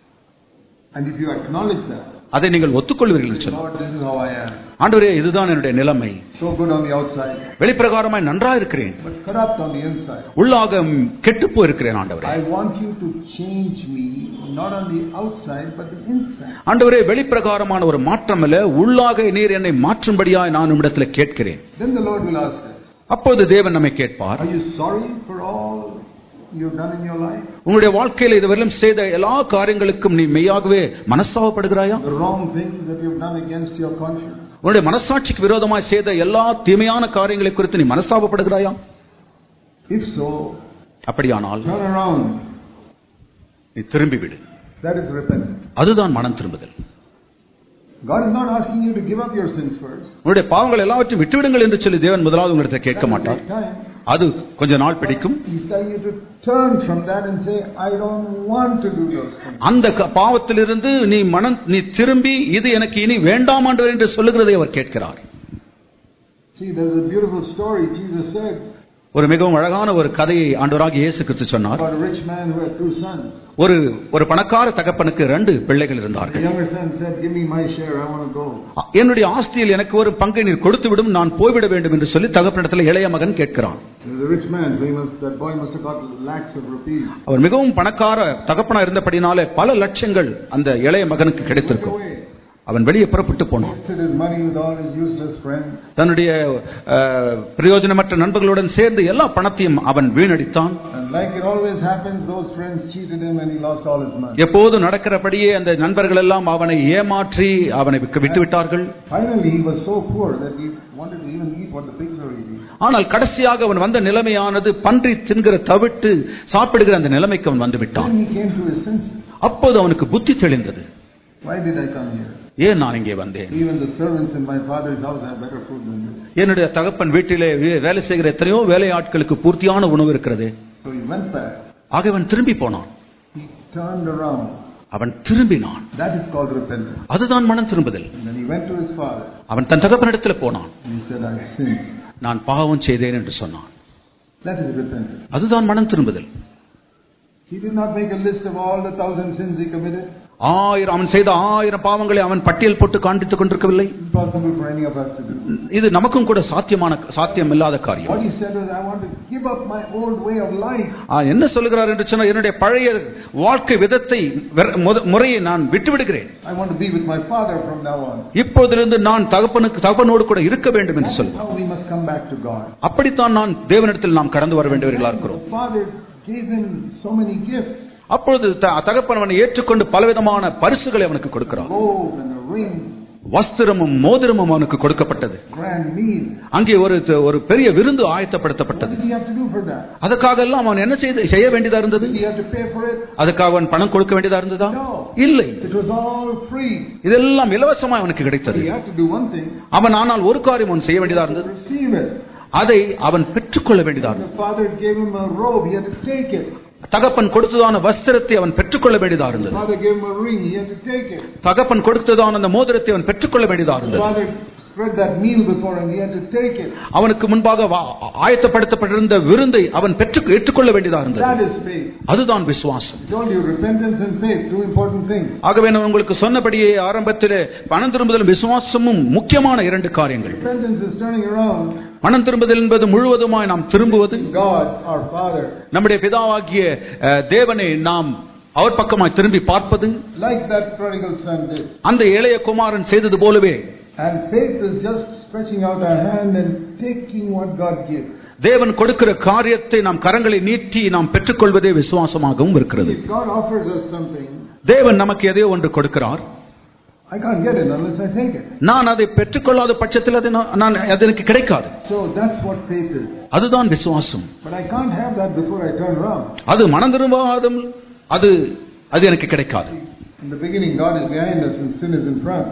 Speaker 1: And if you acknowledge that,
Speaker 2: அதை நீங்கள் ஒத்துக்கொள்வீர்கள் சொன்னால்,
Speaker 1: Lord, this is how I am.
Speaker 2: ஆண்டவரே இதுதான் என்னுடைய நிலைமை.
Speaker 1: So good on the outside,
Speaker 2: வெளிப்பிரகாரமாய் நன்றாக இருக்கிறேன்,
Speaker 1: but corrupt on the inside.
Speaker 2: உள்ளாக கெட்டு போயிருக்கிறேன் ஆண்டவரே.
Speaker 1: I want you to change me, not on the outside but the inside.
Speaker 2: ஆண்டவரே வெளிப்பிரகாரமான ஒரு மாற்றம் அல்ல, உள்ளாக நீர் என்னை மாற்றும்படியாய் நான் உம்மிடத்தில் கேட்கிறேன்.
Speaker 1: Then the Lord will ask us,
Speaker 2: அப்போது தேவன் நம்மை கேட்பார்,
Speaker 1: are you sorry for all you've done in your life?
Speaker 2: உங்களுடைய வாழ்க்கையில் இதுவரையிலும் செய்த எல்லா காரியங்களுக்கும் நீ மெய்யாகவே மனஸ்தாபப்படுகிறாயா?
Speaker 1: The wrong things that you've done against your conscience.
Speaker 2: உன்னுடைய மனசாட்சிக்கு விரோதமாய் செய்த எல்லா தீமையான காரியங்களை குறித்து நீ மனஸ்தாபப்படுகிறாயா?
Speaker 1: If so,
Speaker 2: அப்படியானால்
Speaker 1: turn around.
Speaker 2: நீ திரும்பி விடு.
Speaker 1: That is repentance.
Speaker 2: அதுதான் மனம் திரும்புதல்.
Speaker 1: God is not asking you to give up your sins first.
Speaker 2: உங்களுடைய பாவங்கள் எல்லாவற்றையும் விட்டுவிடுங்கள் என்று சொல்லி தேவன் முதலாவது உங்களிடத்தை கேட்க மாட்டார். அது கொஞ்ச நாள் பிடிக்கும்.
Speaker 1: He's telling you to turn from that and say, I don't want to do those things.
Speaker 2: அந்த பாவத்திலிருந்து நீ மனம் நீ திரும்பி இது எனக்கு இனி வேண்டாம் என்று சொல்லுகிறதை அவர் கேட்கிறார்.
Speaker 1: See, there's a beautiful story. Jesus said,
Speaker 2: ஒரு மிகவும் அழகான ஒரு கதையை ஆண்டவராகிய இயேசு கிறிஸ்து சொன்னார்.
Speaker 1: about a rich man who had two sons.
Speaker 2: ஒரு ஒரு பணக்கார தகப்பனுக்கு ரெண்டு பிள்ளைகள் இருந்தார்கள்.
Speaker 1: The younger son said, give me my share, I want to go.
Speaker 2: என்னுடைய ஆஸ்தியில் எனக்கு ஒரு பங்கை நீர் கொடுத்து விடும், நான் போய்விட வேண்டும் என்று சொல்லி தகப்பனிடத்தில் இளைய மகன் கேட்கிறான்.
Speaker 1: The rich man, so he must, that boy must have got lakhs of rupees.
Speaker 2: அவர் மிகவும் பணக்கார தகப்பனா இருந்தபடினாலே பல லட்சங்கள் அந்த இளைய மகனுக்கு கிடைத்திருக்கும். அவன் வெளியே புறப்பட்டு போனான்.
Speaker 1: Wasted his money with all his useless friends.
Speaker 2: தன்னுடைய பிரயோஜனமற்ற நண்பர்களுடன் சேர்ந்து எல்லா பணத்தையும் அவன் வீணடித்தான்.
Speaker 1: And like it always happens, those friends cheated him and he lost all his money.
Speaker 2: எப்போது நடக்கிறபடியே அந்த நண்பர்கள் எல்லாம் அவனை ஏமாற்றி அவனை விட்டுவிட்டார்கள்.
Speaker 1: Finally he was so poor that he wanted to even eat what the pigs were eating.
Speaker 2: ஆனால் கடைசியாக அவன் வந்த நிலைமையானது பன்றி தின்கிற தவிட்டு சாப்பிடுகிற அந்த நிலைமைக்கு அவன் வந்து விட்டான்.
Speaker 1: Then he came to his senses.
Speaker 2: அப்போது அவனுக்கு புத்தி தெளிந்தது.
Speaker 1: Why did I come here?
Speaker 2: ஏன் நான் இங்கே வந்தேன்?
Speaker 1: Even the servants in my father's house have better food than this.
Speaker 2: என்னுடைய தகப்பன் வீட்டிலே வேலை செய்கிற எத்தனையோ வேலையாட்களுக்கு பூர்த்தியான உணவு இருக்கிறது.
Speaker 1: So he went back.
Speaker 2: ஆக அவன் திரும்பி போனான்.
Speaker 1: He turned around.
Speaker 2: அவன் திரும்பினான்.
Speaker 1: That is called repentance.
Speaker 2: அதுதான் மனம் திரும்புதல்.
Speaker 1: And then he went to his father.
Speaker 2: அவன் தன் தகப்பனிடத்தில் போனான்.
Speaker 1: He said, I sinned.
Speaker 2: நான் பாவம் செய்தேன் என்று சொன்னான்.
Speaker 1: That is repentance.
Speaker 2: அதுதான் மனம் திரும்புதல்.
Speaker 1: He did not make a list of all the thousand sins he committed.
Speaker 2: ஆயிரம் அவன் செய்த ஆயிரம் பாவங்களை அவன் பட்டியல் போட்டு காண்பித்துக் கொண்டிருக்கவில்லை.
Speaker 1: Impossible for any of us to do.
Speaker 2: இது நமக்கும் கூட சாத்தியமான சாத்தியம் இல்லாத காரியம்.
Speaker 1: What he said was, I want to give up my old way of life.
Speaker 2: என்ன சொல்கிறார் என்று சொன்னால், என்னுடைய பழைய வாழ்க்கை விதத்தை முறையை நான் விட்டுவிடுகிறேன்.
Speaker 1: I want to be with my father from now on.
Speaker 2: இப்போதிலிருந்து நான் தகப்பனுக்கு தகப்பனோடு கூட இருக்க வேண்டும் என்று சொல்வார்.
Speaker 1: How we must come back to God.
Speaker 2: அப்படித்தான் நான் தேவனிடத்தில் நாம் கடந்து வர வேண்டியவர்களாக இருக்கிறோம்.
Speaker 1: Father gave him so many gifts.
Speaker 2: அப்பொழுது தகப்பன் அவனை ஏற்றுக்கொண்டு பலவிதமான பரிசுகளை அவனுக்கு கொடுக்கிறார்.
Speaker 1: Gold and a ring.
Speaker 2: வஸ்திரமும் மோதிரமும் அவனுக்கு கொடுக்கப்பட்டது.
Speaker 1: Grand meal.
Speaker 2: அங்கே ஒரு ஒரு பெரிய விருந்து ஆயத்தப்படுத்தப்பட்டது.
Speaker 1: What did he have to do for that?
Speaker 2: அதற்காக எல்லாம் அவன் என்ன செய்து செய்ய வேண்டியதா இருந்தது?
Speaker 1: Did he have to pay for it?
Speaker 2: அதுக்காக அவன் பணம் கொடுக்க வேண்டியதா இருந்ததா?
Speaker 1: No.
Speaker 2: இல்லை.
Speaker 1: It was all free.
Speaker 2: இதெல்லாம் இலவசமாய் அவனுக்கு கிடைத்தது.
Speaker 1: He had to do one thing.
Speaker 2: அவன் ஆனால் ஒரு காரியம் அவன் செய்ய வேண்டியதா இருந்தது.
Speaker 1: Receive it.
Speaker 2: அதை அவன் பெற்றுக்கொள்ள வேண்டியதா இருந்தது.
Speaker 1: The father gave him a robe. He had to take it.
Speaker 2: தகப்பன் கொடுத்ததான வஸ்திரத்தை அவன் பெற்றுக்கொள்ள வேண்டியதா இருந்தது.
Speaker 1: Father gave him a ring. He had to take it.
Speaker 2: தகப்பன் கொடுத்ததான அந்த மோதிரத்தை அவன் பெற்றுக்கொள்ள வேண்டியதா இருந்தது.
Speaker 1: Father spread that meal before him. He had to take it.
Speaker 2: அவனுக்கு முன்பாக ஆயத்தப்படுத்தப்பட்டிருந்த விருந்தை அவன் பெற்று ஏற்றுக்கொள்ள வேண்டியதா இருந்தது.
Speaker 1: That is faith.
Speaker 2: அதுதான் விசுவாசம்.
Speaker 1: I told you, repentance and faith, two important things.
Speaker 2: ஆகவே நான் உங்களுக்கு சொன்னபடியே ஆரம்பத்திலே மனம் திரும்புதலும் விசுவாசமும் முக்கியமான இரண்டு காரியங்கள்.
Speaker 1: Repentance is turning around.
Speaker 2: மனம் திரும்புதல் என்பது முழுவதுமாய் நாம் திரும்புவது.
Speaker 1: God, our Father.
Speaker 2: நம்முடைய பிதாவாகிய தேவனை நாம் அவர் பக்கமாய் திரும்பி பார்ப்பது.
Speaker 1: Like that prodigal son did.
Speaker 2: அந்த இளைய குமாரன் செய்தது போலவே.
Speaker 1: And faith is just stretching out our hand and taking what God gives.
Speaker 2: தேவன் கொடுக்கிற காரியத்தை நாம் கரங்களை நீட்டி நாம் பெற்றுக்கொள்வதே விசுவாசமாகவும் இருக்கிறது.
Speaker 1: If God offers us something,
Speaker 2: தேவன் நமக்கு எதையோ ஒன்று கொடுக்கிறார்.
Speaker 1: I can't get it unless I take it.
Speaker 2: நான் அதை பெற்றுக்கொள்ளாத பட்சத்தில் அது நான் அது எனக்கு கிடைக்காது.
Speaker 1: So that's what faith is.
Speaker 2: அதுதான் விசுவாசம்.
Speaker 1: But I can't have that before I turn around.
Speaker 2: அது மனம் திரும்பாதம் அது அது எனக்கு கிடைக்காது.
Speaker 1: In the beginning God is behind us and sin is in front.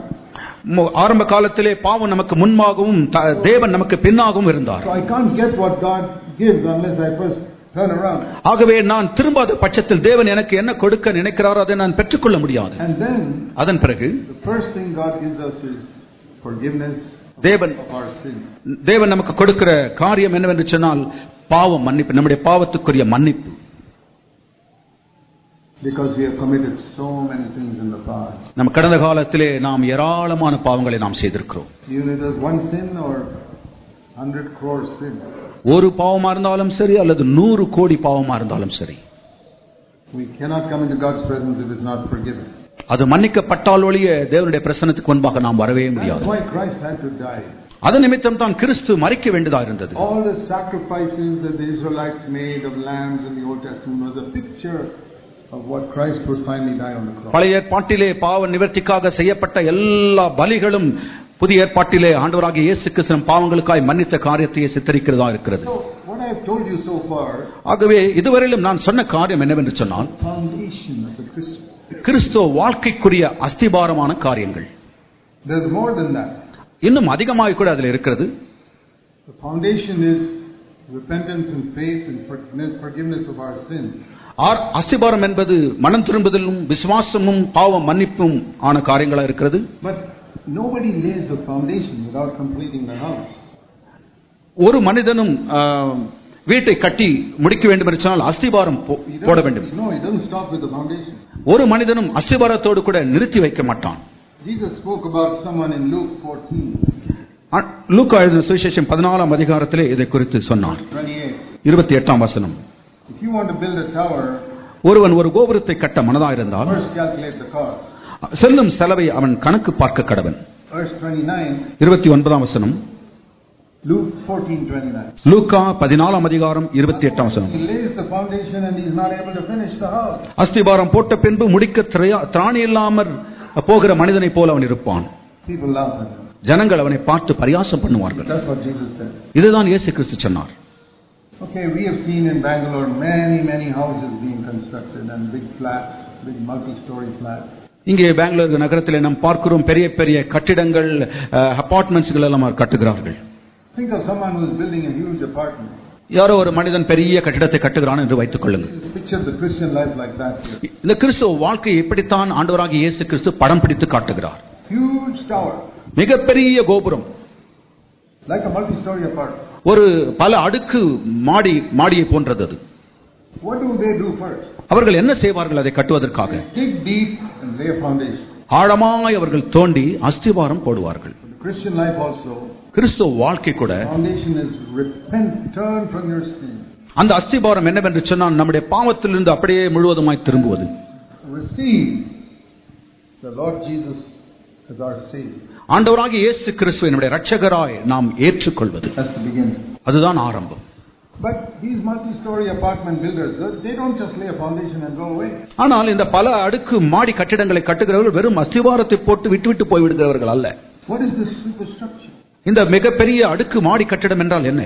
Speaker 2: ஆரம்ப காலத்திலே பாவம் நமக்கு முன்பாகவும் தேவன் நமக்கு பின்னாகவும் இருந்தார்.
Speaker 1: So I can't get what God gives unless I first turn around.
Speaker 2: ஆகவே நான் திரும்பாத பட்சத்தில் தேவன் எனக்கு என்ன கொடுக்க நினைக்கிறாரோ அதை நான் பெற்றுக்கொள்ள முடியாது.
Speaker 1: And then
Speaker 2: அதன் பிறகு
Speaker 1: the first thing God gives us is forgiveness
Speaker 2: தேவன்
Speaker 1: of our sin.
Speaker 2: தேவன் நமக்கு கொடுக்கிற காரியம் என்னவென்று சொன்னால் பாவம் மன்னிப்பு, நம்முடைய பாவத்துக்குரிய மன்னிப்பு.
Speaker 1: Because we have committed so many things in the past.
Speaker 2: நம்ம கடந்த காலத்திலே நாம் ஏராளமான பாவங்களை நாம் செய்திருக்கிறோம்.
Speaker 1: Even if it was one sin or one hundred crore sins.
Speaker 2: ஒரு பாவமா இருந்தாலும் சரி அல்லது நூறு கோடி பாவமா இருந்தாலும் சரி.
Speaker 1: We cannot come into God's presence if it's not forgiven.
Speaker 2: அது மன்னிக்கப்பட்டால் ஒழிய தேவனுடைய பிரசன்னத்துக்கு முன்பாக நாம் வரவே முடியாது.
Speaker 1: That's why Christ had to die.
Speaker 2: அது நிமித்தம் தான் கிறிஸ்து மரிக்க வேண்டியதா இருந்தது.
Speaker 1: All the sacrifices that the Israelites made of lambs in the Old Testament was a picture of what Christ would finally die on the cross.
Speaker 2: பழைய ஏற்பாட்டிலே பாவ நிவர்த்திக்காக செய்யப்பட்ட எல்லா பலிகளும் புதிய ஏற்பாட்டிலே ஆண்டவராகிய இயேசு கிறிஸ்து பாவங்களுக்காய் மன்னித்த காரியத்தை சித்தரிக்கிறதா இருக்கிறது.
Speaker 1: So what I have told you so far,
Speaker 2: ஆகவே இதுவரையிலும் நான் சொன்ன காரியம் என்னவென்று சொன்னால்,
Speaker 1: foundation of the Christian.
Speaker 2: கிறிஸ்துவ வாழ்க்கைக்குரிய அஸ்திபாரமான காரியங்கள்.
Speaker 1: There's more than that.
Speaker 2: இன்னும் அதிகமாக கூட அதில் இருக்கிறது.
Speaker 1: The foundation is repentance and faith and forgiveness of our sins.
Speaker 2: அஸ்திபாரம் என்பது மனம் திரும்புதலும் விசுவாசமும் பாவ மன்னிப்பும் ஆன காரியங்களா இருக்கிறது.
Speaker 1: But nobody lays a foundation without completing the house.
Speaker 2: ஒரு மனிதனும் வீட்டை கட்டி முடிக்க வேண்டும் என்று சொன்னால் அஸ்திபாரம் போட வேண்டும்.
Speaker 1: No, he doesn't stop with the foundation.
Speaker 2: ஒரு மனிதனும் அஸ்திபாரத்தோடு கூட நிறுத்தி வைக்க மாட்டான்.
Speaker 1: Jesus spoke about someone in Luke fourteen.
Speaker 2: லூக்கா எழுதின சுவிசேஷம் பதினாலாம் அதிகாரத்திலே இதை குறித்து சொன்னார். இருபத்தி எட்டாம் வசனம்.
Speaker 1: If you want to build a tower,
Speaker 2: ஒருவன் ஒரு கோபுரத்தை கட்ட மனதாயிருந்தால்
Speaker 1: first calculate the cost.
Speaker 2: செல்லும் செலவை அவன் கணக்கு பார்க்க கடவன்.
Speaker 1: Verse twenty-nine.
Speaker 2: இருபத்தி ஒன்பதாம் வசனம்.
Speaker 1: Luke fourteen twenty-nine.
Speaker 2: லூக்கா பதினாலாம் அதிகாரம் இருபத்தி எட்டாம் வசனம்.
Speaker 1: He lays the foundation and he is not able to finish the house.
Speaker 2: அஸ்திபாரம் போட்ட பின்பு முடிக்க திராணி இல்லாமல் போகிற மனிதனை போல அவன் இருப்பான்.
Speaker 1: People laugh at him.
Speaker 2: ஜனங்கள் அவனை பார்த்து பரியாசம் பண்ணுவார்கள்.
Speaker 1: That's what Jesus said.
Speaker 2: இதுதான் இயேசு கிறிஸ்து சொன்னார்.
Speaker 1: Okay, we have seen in Bangalore many many houses being constructed and big flats, big multi-story flats. இங்கே பெங்களூர் நகரத்தில் நாம் பார்க்கிறோம் பெரிய பெரிய கட்டிடங்கள், அபார்ட்மெண்ட்ஸ்கள் எல்லாம் கட்டுகிறார்கள். Think of someone who is building a huge apartment. யாரோ ஒரு மனிதன் பெரிய கட்டிடத்தை கட்டுகிறான் என்று வைத்துக் கொள்ளுங்கள். Picture the Christian life like that. இந்த கிறிஸ்துவ வாழ்க்கை எப்படித்தான் ஆண்டவராகிய இயேசு கிறிஸ்து படம் பிடித்து காட்டுகிறார். Huge tower. மிகப்பெரிய கோபுரம். Like a multi-story apartment. ஒரு பல அடுக்கு மாடி மாடியை போன்றது அது. What do they do first? அவர்கள் என்ன செய்வார்கள் அதை கட்டுவதற்காக? Dig deep and lay a foundation. ஆழமாய் அவர்கள் தோண்டி அஸ்திவாரம் போடுவார்கள். Christian life also. கிறிஸ்துவ வாழ்க்கை கூட foundation is repent, turn from your sin. அந்த அஸ்திவாரம் என்னவென்று சொன்னால் நம்முடைய பாவத்திலிருந்து அப்படியே முழுவதுமாய் திரும்புவது. Receive the Lord Jesus as our Savior. ஆண்டவராகிய இயேசு கிறிஸ்துவை நம்முடைய இரட்சகராய் நாம் ஏற்றுக்கொள்வது. That's the beginning. அதுதான் ஆரம்பம். But these multi-story apartment builders, they don't just lay a foundation and go away. ஆனால் இந்த பல அடுக்கு மாடி கட்டிடங்களை கட்டுகிறவர்கள் வெறும் அஸ்திவாரத்தை போட்டு விட்டுவிட்டு போய் விடுகிறவர்கள் அல்ல. What is this superstructure? இந்த மிகப்பெரிய அடுக்கு மாடி கட்டிடம் என்றால் என்ன?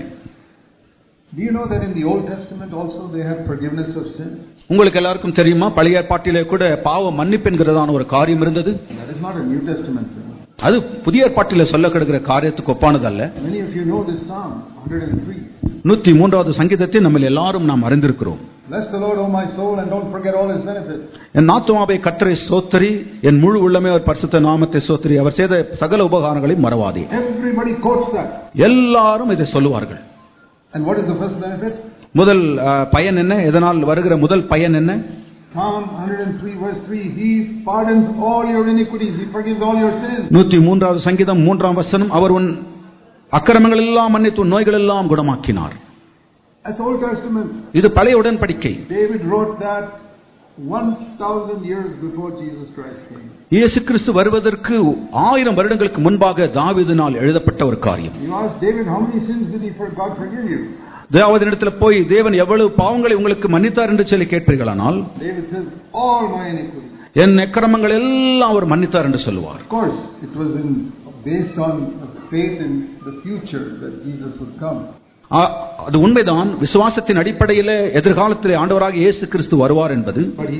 Speaker 1: Do you know that in the Old Testament also they have forgiveness of sin? உங்களுக்கு எல்லாருக்கும் தெரியுமா பழைய ஏற்பாட்டிலே கூட பாவ மன்னிப்பு என்கிறதான ஒரு காரியம் இருந்தது. That is not a New Testament thing. அது புதிய ஏற்பாட்டிலே சொல்லப்படுகிற காரியத்துக்கு ஒப்பானது அல்ல. Many of you know this psalm one oh three. நூற்று மூன்றாவது சங்கீதத்தை நம்ம எல்லாரும் நாம் அறிந்திருக்கிறோம். Bless the Lord, O my soul, and don't forget all his benefits. என் ஆத்துமாவே கர்த்தரை ஸ்தோத்திரி, என் முழு உள்ளமே அவர் பரிசுத்த நாமத்தை ஸ்தோத்திரி, அவர் செய்த சகல உபகாரங்களையும் மறவாதே. Everybody quotes that. எல்லாரும் இதை சொல்லுவார்கள். And what is the first benefit? முதல் பயன் என்ன? இதனால் வருகிற முதல் பயன் என்ன? Psalm one oh three verse three, he pardons all your iniquities, he forgives all your sins. நூற்று மூன்றாவது சங்கீதம் மூன்றாம் வசனம், அவர் உன் அக்கிரமங்கள் எல்லாம் மன்னித்து உன் நோய்கள் எல்லாம் குணமாக்கினார். That's Old Testament. இது பழைய உடன்படிக்கை. David wrote that one thousand years before Jesus Christ came. இயேசு கிறிஸ்து வருவதற்கு ஆயிரம் வருடங்களுக்கு முன்பாக தாவீதினால் எழுதப்பட்ட ஒரு காரியம். You ask David, how many sins did he for God forgive you? தேவனிடத்தில் போய் தேவன் எவ்வளவு பாவங்களை உங்களுக்கு மன்னித்தார் என்று சொல்லி கேட்பீர்களானால் David says all my iniquities. என் அக்கிரமங்கள் எல்லாம் அவர் மன்னித்தார் என்று சொல்வார். Of course it was in based on faith in the future that Jesus would come. அது உண்மைதான், விசுவாசத்தின் அடிப்படையில் எதிர்காலத்தில் ஆண்டவராகிய இயேசு கிறிஸ்து வருவார் என்பது.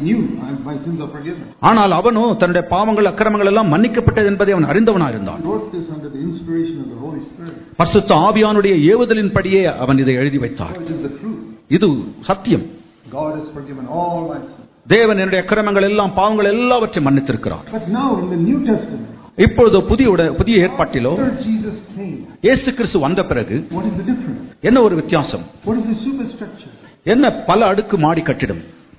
Speaker 1: ஆனால் அவனோ தன்னுடைய பாவங்கள் அக்கிரமங்கள் எல்லாம் மன்னிக்கப்பட்டது என்பதை அவன் அறிந்தவனாக இருந்தான். பரிசுத்த ஆவியானுடைய ஏவுதலின்படியே அவன் இதை எழுதி வைத்தார். இது சத்தியம். தேவன் என்னுடைய அக்கிரமங்கள் எல்லாம் பாவங்கள் எல்லாவற்றையும் மன்னித்திருக்கிறார். இப்பொழுது புதிய புதிய ஏற்பாட்டிலோ இயேசு கிறிஸ்து வந்த பிறகு என்ன ஒரு வித்தியாசம்? என்ன பல அடுக்கு மாடி கட்டிடம்?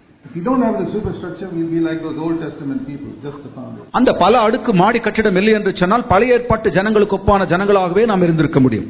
Speaker 1: அந்த பல அடுக்கு மாடி கட்டிடம் இல்லை என்று சொன்னால் பழைய ஏற்பாட்டு ஜனங்களுக்கு ஒப்பான ஜனங்களாகவே நாம் இருந்திருக்க முடியும்.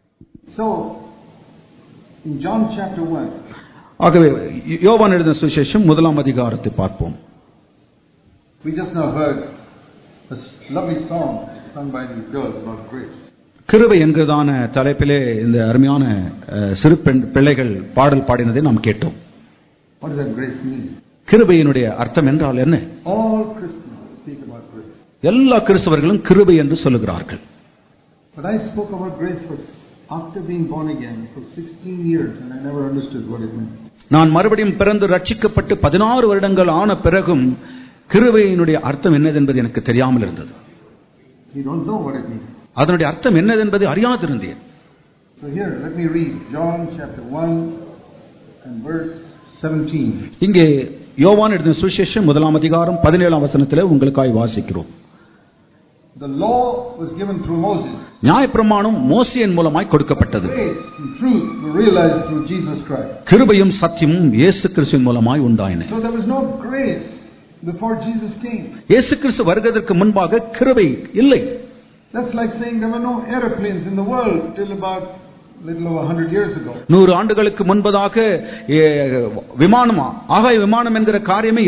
Speaker 1: ஆகவே யோவான் எழுதின சுவிசேஷம் முதலாம் அதிகாரத்தை பார்ப்போம். We just now heard a lovely song sung by these girls about grace. கிருபை என்கிறதான தலைப்பிலே இந்த அருமையான சிறு பெண் பிள்ளைகள் பாடல் பாடினதை நாம் கேட்டோம். What does that grace mean? கிருபையினுடைய அர்த்தம் என்றால் என்ன? All Christians speak about grace. எல்லா கிறிஸ்தவர்களும் கிருபை என்று சொல்லுகிறார்கள். But I spoke about grace for after being born again for sixteen years and I never understood what it meant. நான் மறுபடியும் பிறந்து ரட்சிக்கப்பட்டு பதினாறு வருடங்கள் ஆன பிறகும் கிருபையினுடைய அர்த்தம் என்னது என்பது எனக்கு தெரியாமல் இருந்தது. You don't know what it means. அதனுடைய அர்த்தம் என்னது என்பதை அறியாதிருந்தேன். So here let me read John chapter one and verse seventeen. இங்கே யோவான் எழுதின சுவிசேஷம் முதலாம் அதிகாரம் பதினேழாம் வசனத்திலே உங்களுக்காய் வாசிக்கிறோம். The law was given through Moses. நியாயப்பிரமாணம் மோசேயின் மூலமாய் கொடுக்கப்பட்டது. Grace and truth were realized through Jesus Christ. கிருபையும் சத்தியமும் இயேசு கிறிஸ்துவின் மூலமாய் உண்டாயின. So there was no grace before Jesus came. இயேசு கிறிஸ்து வருவதற்கு முன்பாக கிருபை இல்லை. That's like saying there were no airplanes in the world till about little over one hundred years ago. நூறு ஆண்டுகளுக்கு முன்பதாக விமானம் ஆகாய விமானம் என்கிற காரியமே இல்லை.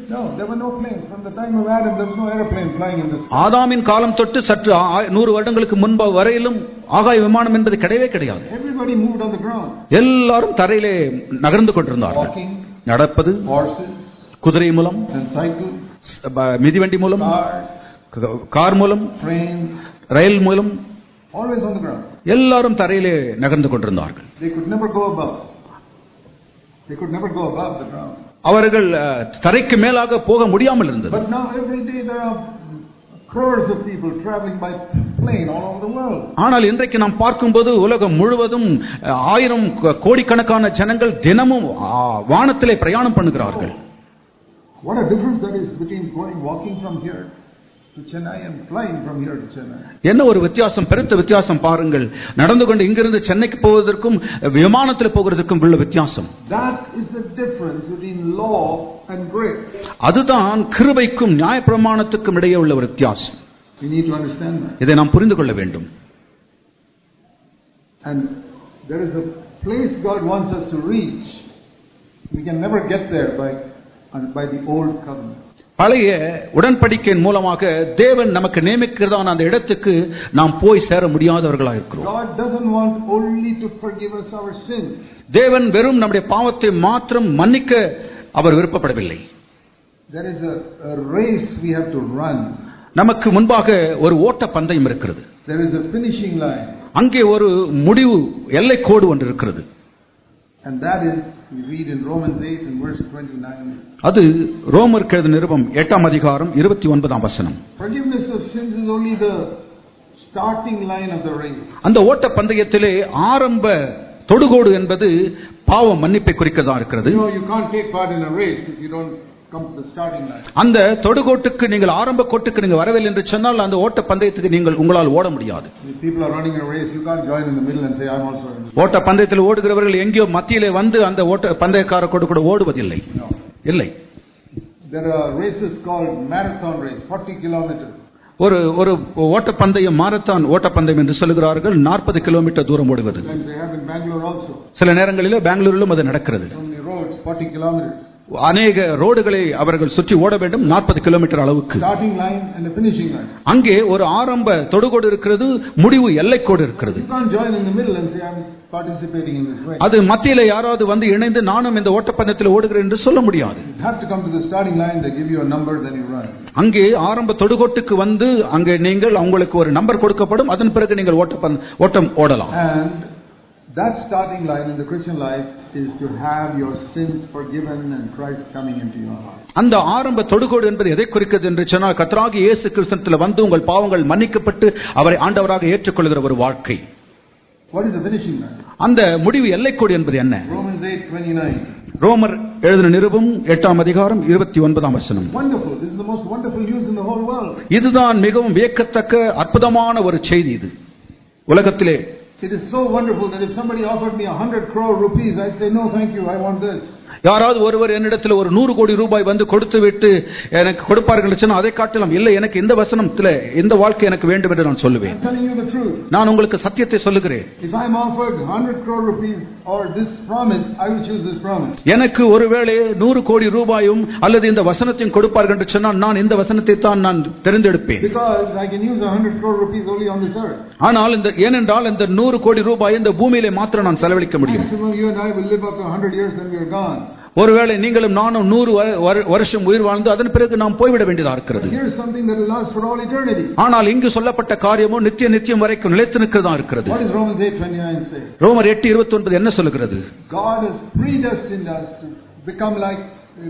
Speaker 1: No, there were no planes. From the time of Adam, there was no airplane flying in the sky.
Speaker 2: ஆதாமின் காலம் தொட்டு சற்று நூறு வருடங்களுக்கு முன்பு வரையிலும் ஆகாய விமானம் என்பது கிடையவே கிடையாது.
Speaker 1: Everybody moved on the ground.
Speaker 2: எல்லாரும் தரையிலே நகர்ந்து கொண்டிருந்தார்கள்.
Speaker 1: Walking,
Speaker 2: நடப்பது,
Speaker 1: horses,
Speaker 2: குதிரை மூலம்,
Speaker 1: and cycles,
Speaker 2: மிதிவண்டி மூலம்,
Speaker 1: cars,
Speaker 2: கார் மூலம்,
Speaker 1: trains,
Speaker 2: ரயில் மூலம்,
Speaker 1: always on the ground.
Speaker 2: எல்லாரும் தரையிலே நகர்ந்து கொண்டிருந்தார்கள்.
Speaker 1: They could never go above. They could never go above the ground.
Speaker 2: அவர்கள் தரைக்கு மேலாக போக முடியாமல் இருந்தது.
Speaker 1: But now every day there are crores of people traveling by plane all over the world.
Speaker 2: ஆனால் இன்றைக்கு நாம் பார்க்கும்போது உலகம் முழுவதும் ஆயிரம் கோடிக்கணக்கான ஜனங்கள் தினமும் வானத்திலே பிரயாணம் பண்ணுகிறார்கள்.
Speaker 1: What a difference that is between going walking from here to Chennai and flying from here to Chennai.
Speaker 2: என்ன ஒரு வித்தியாசம், பெருத்த வித்தியாசம் பாருங்கள். நடந்து கொண்டு இங்கிருந்து சென்னைக்கு போவதற்கும் விமானத்தில் போகிறதுக்கும் உள்ள வித்தியாசம்.
Speaker 1: That is the difference between law and grace.
Speaker 2: அதுதான் கிருபைக்கும் நியாயப்பிரமாணத்துக்கும் இடையே உள்ள ஒரு வித்தியாசம்.
Speaker 1: We need to understand that.
Speaker 2: இதை நாம் புரிந்து கொள்ள வேண்டும்.
Speaker 1: And there is a place God wants us to reach. We can never get there by by the old covenant.
Speaker 2: பழைய உடன்படிக்கையின் மூலமாக தேவன் நமக்கு நியமிக்கிறதான அந்த இடத்துக்கு நாம் போய் சேர முடியாதவர்களாக இருக்கிறோம்.
Speaker 1: God doesn't want only to forgive us our sins.
Speaker 2: தேவன் வெறும் நம்முடைய பாவத்தை மாத்திரம் மன்னிக்க அவர் விருப்பப்படவில்லை.
Speaker 1: There is a, a race we have to run.
Speaker 2: நமக்கு முன்பாக ஒரு ஓட்ட பந்தயம் இருக்கிறது.
Speaker 1: There is a finishing line.
Speaker 2: அங்கே ஒரு முடிவு எல்லை கோடு ஒன்று இருக்கிறது.
Speaker 1: And that is, we read in Romans eight and verse twenty-nine.
Speaker 2: அது ரோமருக்கு எழுதின நிருபம் எட்டாம் அதிகாரம் இருபத்தி ஒன்பதாம் வசனம்.
Speaker 1: Forgiveness of sins is only the starting line of the race.
Speaker 2: அந்த ஓட்ட பந்தயத்திலே ஆரம்ப தொடுகோடு என்பது பாவ மன்னிப்பை குறிக்கதா இருக்கிறது.
Speaker 1: No, you can't take part in a race if you don't come to the starting line.
Speaker 2: அந்த தொடுகோட்டுக்கு நீங்கள் ஆரம்ப கோட்டுக்கு நீங்க வரவில்லை என்று சொன்னால் அந்த ஓட்ட பந்தயத்துக்கு நீங்கள் உங்களால் ஓட முடியாது.
Speaker 1: If people are running a race, you can't join in the middle and say I'm also in.
Speaker 2: ஓட்ட பந்தயத்தில் ஓடுகிறவர்கள் எங்கேயோ மத்தியிலே வந்து அந்த ஓட்ட பந்தயக்கார கோடு கூட ஓடுவதில்லை. இல்லை.
Speaker 1: There are races called marathon race, forty kilometers.
Speaker 2: ஒரு ஒரு ஓட்ட பந்தயம் மாரத்தான் ஓட்ட பந்தயம் என்று சொல்கிறார்கள். நாற்பது கிலோமீட்டர் தூரம் ஓடுவது.
Speaker 1: They have in Bangalore also.
Speaker 2: சில நேரங்களில் பெங்களூரிலும் அது நடக்கிறது.
Speaker 1: So many roads, forty kilometers.
Speaker 2: அநேக ரோடுகளை அவர்கள் சுற்றி ஓட வேண்டும் நாற்பது கிலோமீட்டர் அளவுக்கு.
Speaker 1: Starting line and a finishing line.
Speaker 2: அங்கே ஒரு ஆரம்ப தொடுகோடு இருக்கிறது, முடிவு எல்லைக்கோடு இருக்கிறது.
Speaker 1: You can't join in the middle and say I'm participating in this race.
Speaker 2: அது மத்தியிலே யாராவது வந்து இணைந்து நானும் இந்த ஓட்டப்பந்தயத்தில் ஓடுகிறேன் என்று சொல்ல முடியாது.
Speaker 1: You have to come to the starting line, they give you a number, then you run.
Speaker 2: அங்கே ஆரம்ப தொடுகோட்டுக்கு வந்து அங்கே நீங்கள் உங்களுக்கு ஒரு நம்பர் கொடுக்கப்படும், அதன் பிறகு நீங்கள் ஓட்ட ஓட்டம் ஓடலாம்.
Speaker 1: And that starting line in the Christian life is to have your sins forgiven and Christ coming into your heart.
Speaker 2: அந்த ஆரம்ப தொடுகோடு என்பது எதை குறிக்கிறது என்று சொன்னால் கர்த்தராகிய இயேசு கிறிஸ்துவிலே வந்து உங்கள் பாவங்கள் மன்னிக்கப்பட்டு அவரை ஆண்டவராக ஏற்றுக்கொள்கிற ஒரு வாழ்க்கை.
Speaker 1: What is the finishing line?
Speaker 2: அந்த முடிவு எல்லைக்கோடு என்பது என்ன?
Speaker 1: Romans eight twenty-nine.
Speaker 2: ரோமர் எழுதின நிருபம் எட்டாம் அதிகாரம் இருபத்தி ஒன்பதாம் வசனம்.
Speaker 1: Wonderful. This is the most wonderful news in the whole world.
Speaker 2: இதுதான் மிகவும் வியக்கத்தக்க அற்புதமான ஒரு செய்தி. இது உலகத்திலே
Speaker 1: It is so wonderful that if somebody offered me a hundred crore rupees, I'd say no, thank you. I want this.
Speaker 2: யாராவது ஒருவர் என்னிடத்தில் ஒரு நூறு கோடி ரூபாய் வந்து கொடுத்து விட்டு எனக்கு கொடுப்பார்கள் சொன்னா அதை காட்டலாம். இல்லை, எனக்கு இந்த வசனத்தில் இந்த வாழ்க்கை எனக்கு வேண்டும் என்று நான் சொல்லுவேன்.
Speaker 1: I'm telling you the truth.
Speaker 2: நான் உங்களுக்கு சத்தியத்தை சொல்லுகிறேன்.
Speaker 1: If I'm offered one hundred crore rupees or this promise, I will choose this promise.
Speaker 2: எனக்கு ஒருவேளை நூறு கோடி ரூபாயும் அல்லது இந்த வசனத்தையும் கொடுப்பார்கள் என்று சொன்னால் நான் இந்த வசனத்தை தான் நான் தெரிந்தெடுப்பேன்.
Speaker 1: Because I can use one hundred crore rupees only on this earth.
Speaker 2: ஆனால் இந்த ஏனென்றால் இந்த நூறு கோடி ரூபாய் இந்த பூமியிலே மாத்திரம் நான் செலவழிக்க முடியும்.
Speaker 1: Maximum you and I will live up to one hundred years and we are gone.
Speaker 2: ஒருவேளை நீங்களும் நானும் நூறு வருஷம் உயிர் வாழ்ந்து அதன் பிறகு நாம் போய்விட வேண்டியதா இருக்கிறது.
Speaker 1: Here's something that will last for all eternity.
Speaker 2: ஆனால் இங்கு சொல்லப்பட்ட காரியமோ நித்திய நித்தியம் வரைக்கும் நிலைத்து நிற்கிறதா இருக்கிறது.
Speaker 1: What does Romans eight twenty-nine say?
Speaker 2: ரோமர் எட்டு இருபத்தி ஒன்பது என்ன சொல்லுகிறது?
Speaker 1: God has predestined us to become like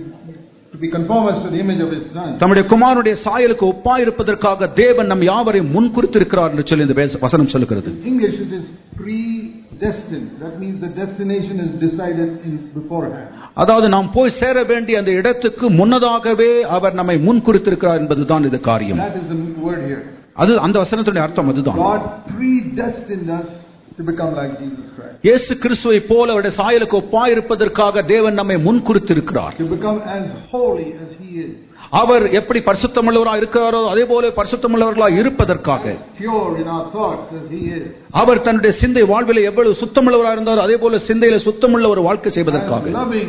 Speaker 1: to be conformed to the image of his son.
Speaker 2: தம்முடைய குமாரனுடைய சாயலுக்கு ஒப்பாய் இருப்பதற்காக தேவன் நம் யாவரையும் முன்குறித்திருக்கிறார் என்று சொல்லி இந்த வசனம் சொல்லுகிறது.
Speaker 1: In English it is predestined. That means the destination is decided in beforehand.
Speaker 2: அதாவது நாம் போய் சேர வேண்டிய அந்த இடத்துக்கு முன்னதாகவே அவர் நம்மை முன்குறித்திருக்கிறார் என்பதுதான் இது காரியம்.
Speaker 1: That is the word here.
Speaker 2: அது அந்த வசனத்துடைய அர்த்தம் அதுதான்.
Speaker 1: God predestined us to become like Jesus Christ.
Speaker 2: இயேசு கிறிஸ்துவை போல அவருடைய சாயலுக்கு ஒப்பாய் இருப்பதற்காக தேவன் நம்மை முன்குறித்திருக்கிறார்.
Speaker 1: To become as holy as he is.
Speaker 2: அவர் எப்படி பரிசுத்தமுள்ளவராக இருக்கிறாரோ அதே போல பரிசுத்தமுள்ளவர்களாக இருப்பதற்காக.
Speaker 1: Pure in our thoughts as he is.
Speaker 2: அவர் தன்னுடைய சிந்தை வாழ்விலே எவ்வளவு சுத்தமுள்ளவராக இருந்தாரோ அதே போல சிந்தையில சுத்தமுள்ள ஒரு வாழ்க்கை செய்வதற்காக.
Speaker 1: Loving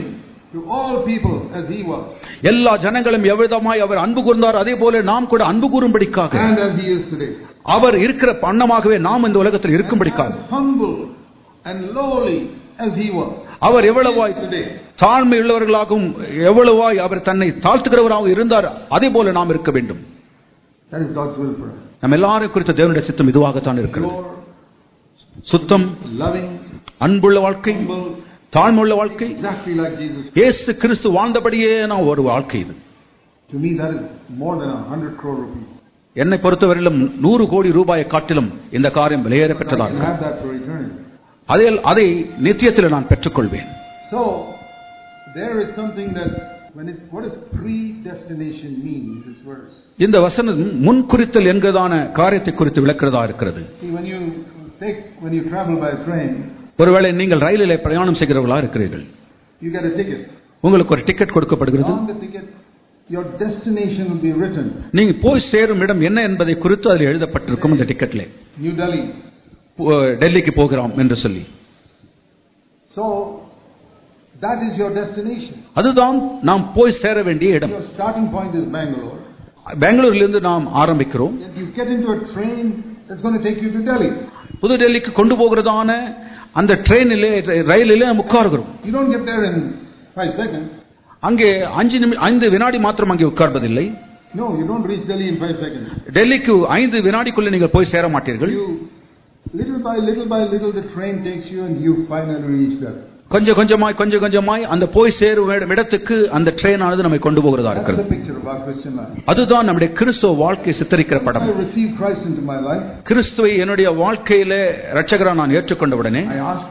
Speaker 1: to all people as he was.
Speaker 2: எல்லா ஜனங்களும் எவ்விதமாய் அவர் அன்பு கூர்ந்தார் அதே போல நாம் கூட அன்பு கூறும்படிக்காக.
Speaker 1: And as he is today.
Speaker 2: அவர் இருக்கிற வண்ணமாகவே நாம் இந்த உலகத்தில் இருக்கும்படிக்காக.
Speaker 1: Humble and lowly as he was.
Speaker 2: அவர் எவ்வளவாய் தாழ்மை உள்ளவர்களாகவும் எவ்வளவாய் அவர் தன்னை தாழ்த்துகிறவராகவும் இருந்தார் அதே போல நாம் இருக்க வேண்டும்.
Speaker 1: That is God's will for us.
Speaker 2: நம்ம எல்லாரும் குறித்த தேவனுடைய சித்தம் இதுவாகத்தான் இருக்கிறது. சுத்தம், அன்புள்ள வாழ்க்கை, தாழ்மையுள்ள வாழ்க்கை,
Speaker 1: exactly like Jesus.
Speaker 2: இயேசு கிறிஸ்து வாழ்ந்தபடியே நான் ஒரு வாழ்க்கை இது.
Speaker 1: To me that is more than a hundred crore rupees.
Speaker 2: என்னை பொறுத்தவரையிலும் நூறு கோடி ரூபாயை காட்டிலும் இந்த காரியம் விலையேற பெற்றதாக. அதை அதை நித்தியத்தில் நான் பெற்றுக்கொள்வேன்.
Speaker 1: So there is something that when it what does predestination mean in this verse?
Speaker 2: இந்த வசனம் முன்குறித்தல் என்கிறதான காரியத்தை குறித்து விளக்குறதா இருக்கிறது.
Speaker 1: See, when you take when you travel by train,
Speaker 2: ஒருவேளை நீங்கள் ரயிலிலே பிரயாணம் செய்கிறவர்களா இருக்கிறீர்கள்,
Speaker 1: you get a ticket.
Speaker 2: உங்களுக்கு ஒரு டிக்கெட் கொடுக்கப்படுகிறது.
Speaker 1: On the ticket your destination will be written.
Speaker 2: நீங்க போய் சேரும் இடம் என்ன என்பதை குறித்து அதில் எழுதப்பட்டிருக்கும் அந்த டிக்கெட்ல.
Speaker 1: New Delhi,
Speaker 2: டெல்லிக்கு போகிறோம் என்று சொல்லி.
Speaker 1: So that is your destination.
Speaker 2: அதுதான் நாம் போய் சேர வேண்டிய இடம்.
Speaker 1: Your starting point is Bangalore.
Speaker 2: பெங்களூரிலிருந்து நாம் ஆரம்பிக்கிறோம்.
Speaker 1: You get into a train that's going to take you to Delhi.
Speaker 2: புது டெல்லிக்கு கொண்டு போகிறதான அந்த ட்ரெயினிலே ரயிலிலே நாம் உட்காருகிறோம்.
Speaker 1: You don't get there in five seconds.
Speaker 2: அங்கே அஞ்சு ஐந்து வினாடி மாத்திரம் அங்கே உட்கார்வதில்லை.
Speaker 1: No, you don't reach Delhi in five seconds.
Speaker 2: டெல்லிக்கு ஐந்து வினாடிக்குள்ள நீங்கள் போய் சேர மாட்டீர்கள்.
Speaker 1: You little by little by little the train takes you and you finally reach there.
Speaker 2: கொஞ்சம் கொஞ்சமாய் கொஞ்சம் கொஞ்சமாய் அந்த போய் சேரும் இடத்துக்கு அந்த ட்ரெயின் ஆனது நம்மை கொண்டு போகிறதா இருக்கிறது. அதுதான் நம்முடைய கிறிஸ்துவ வாழ்க்கை சித்தரிக்கிற படம். கிறிஸ்துவை என்னுடைய வாழ்க்கையிலே இரட்சகரா நான் ஏற்றுக்கொண்ட உடனே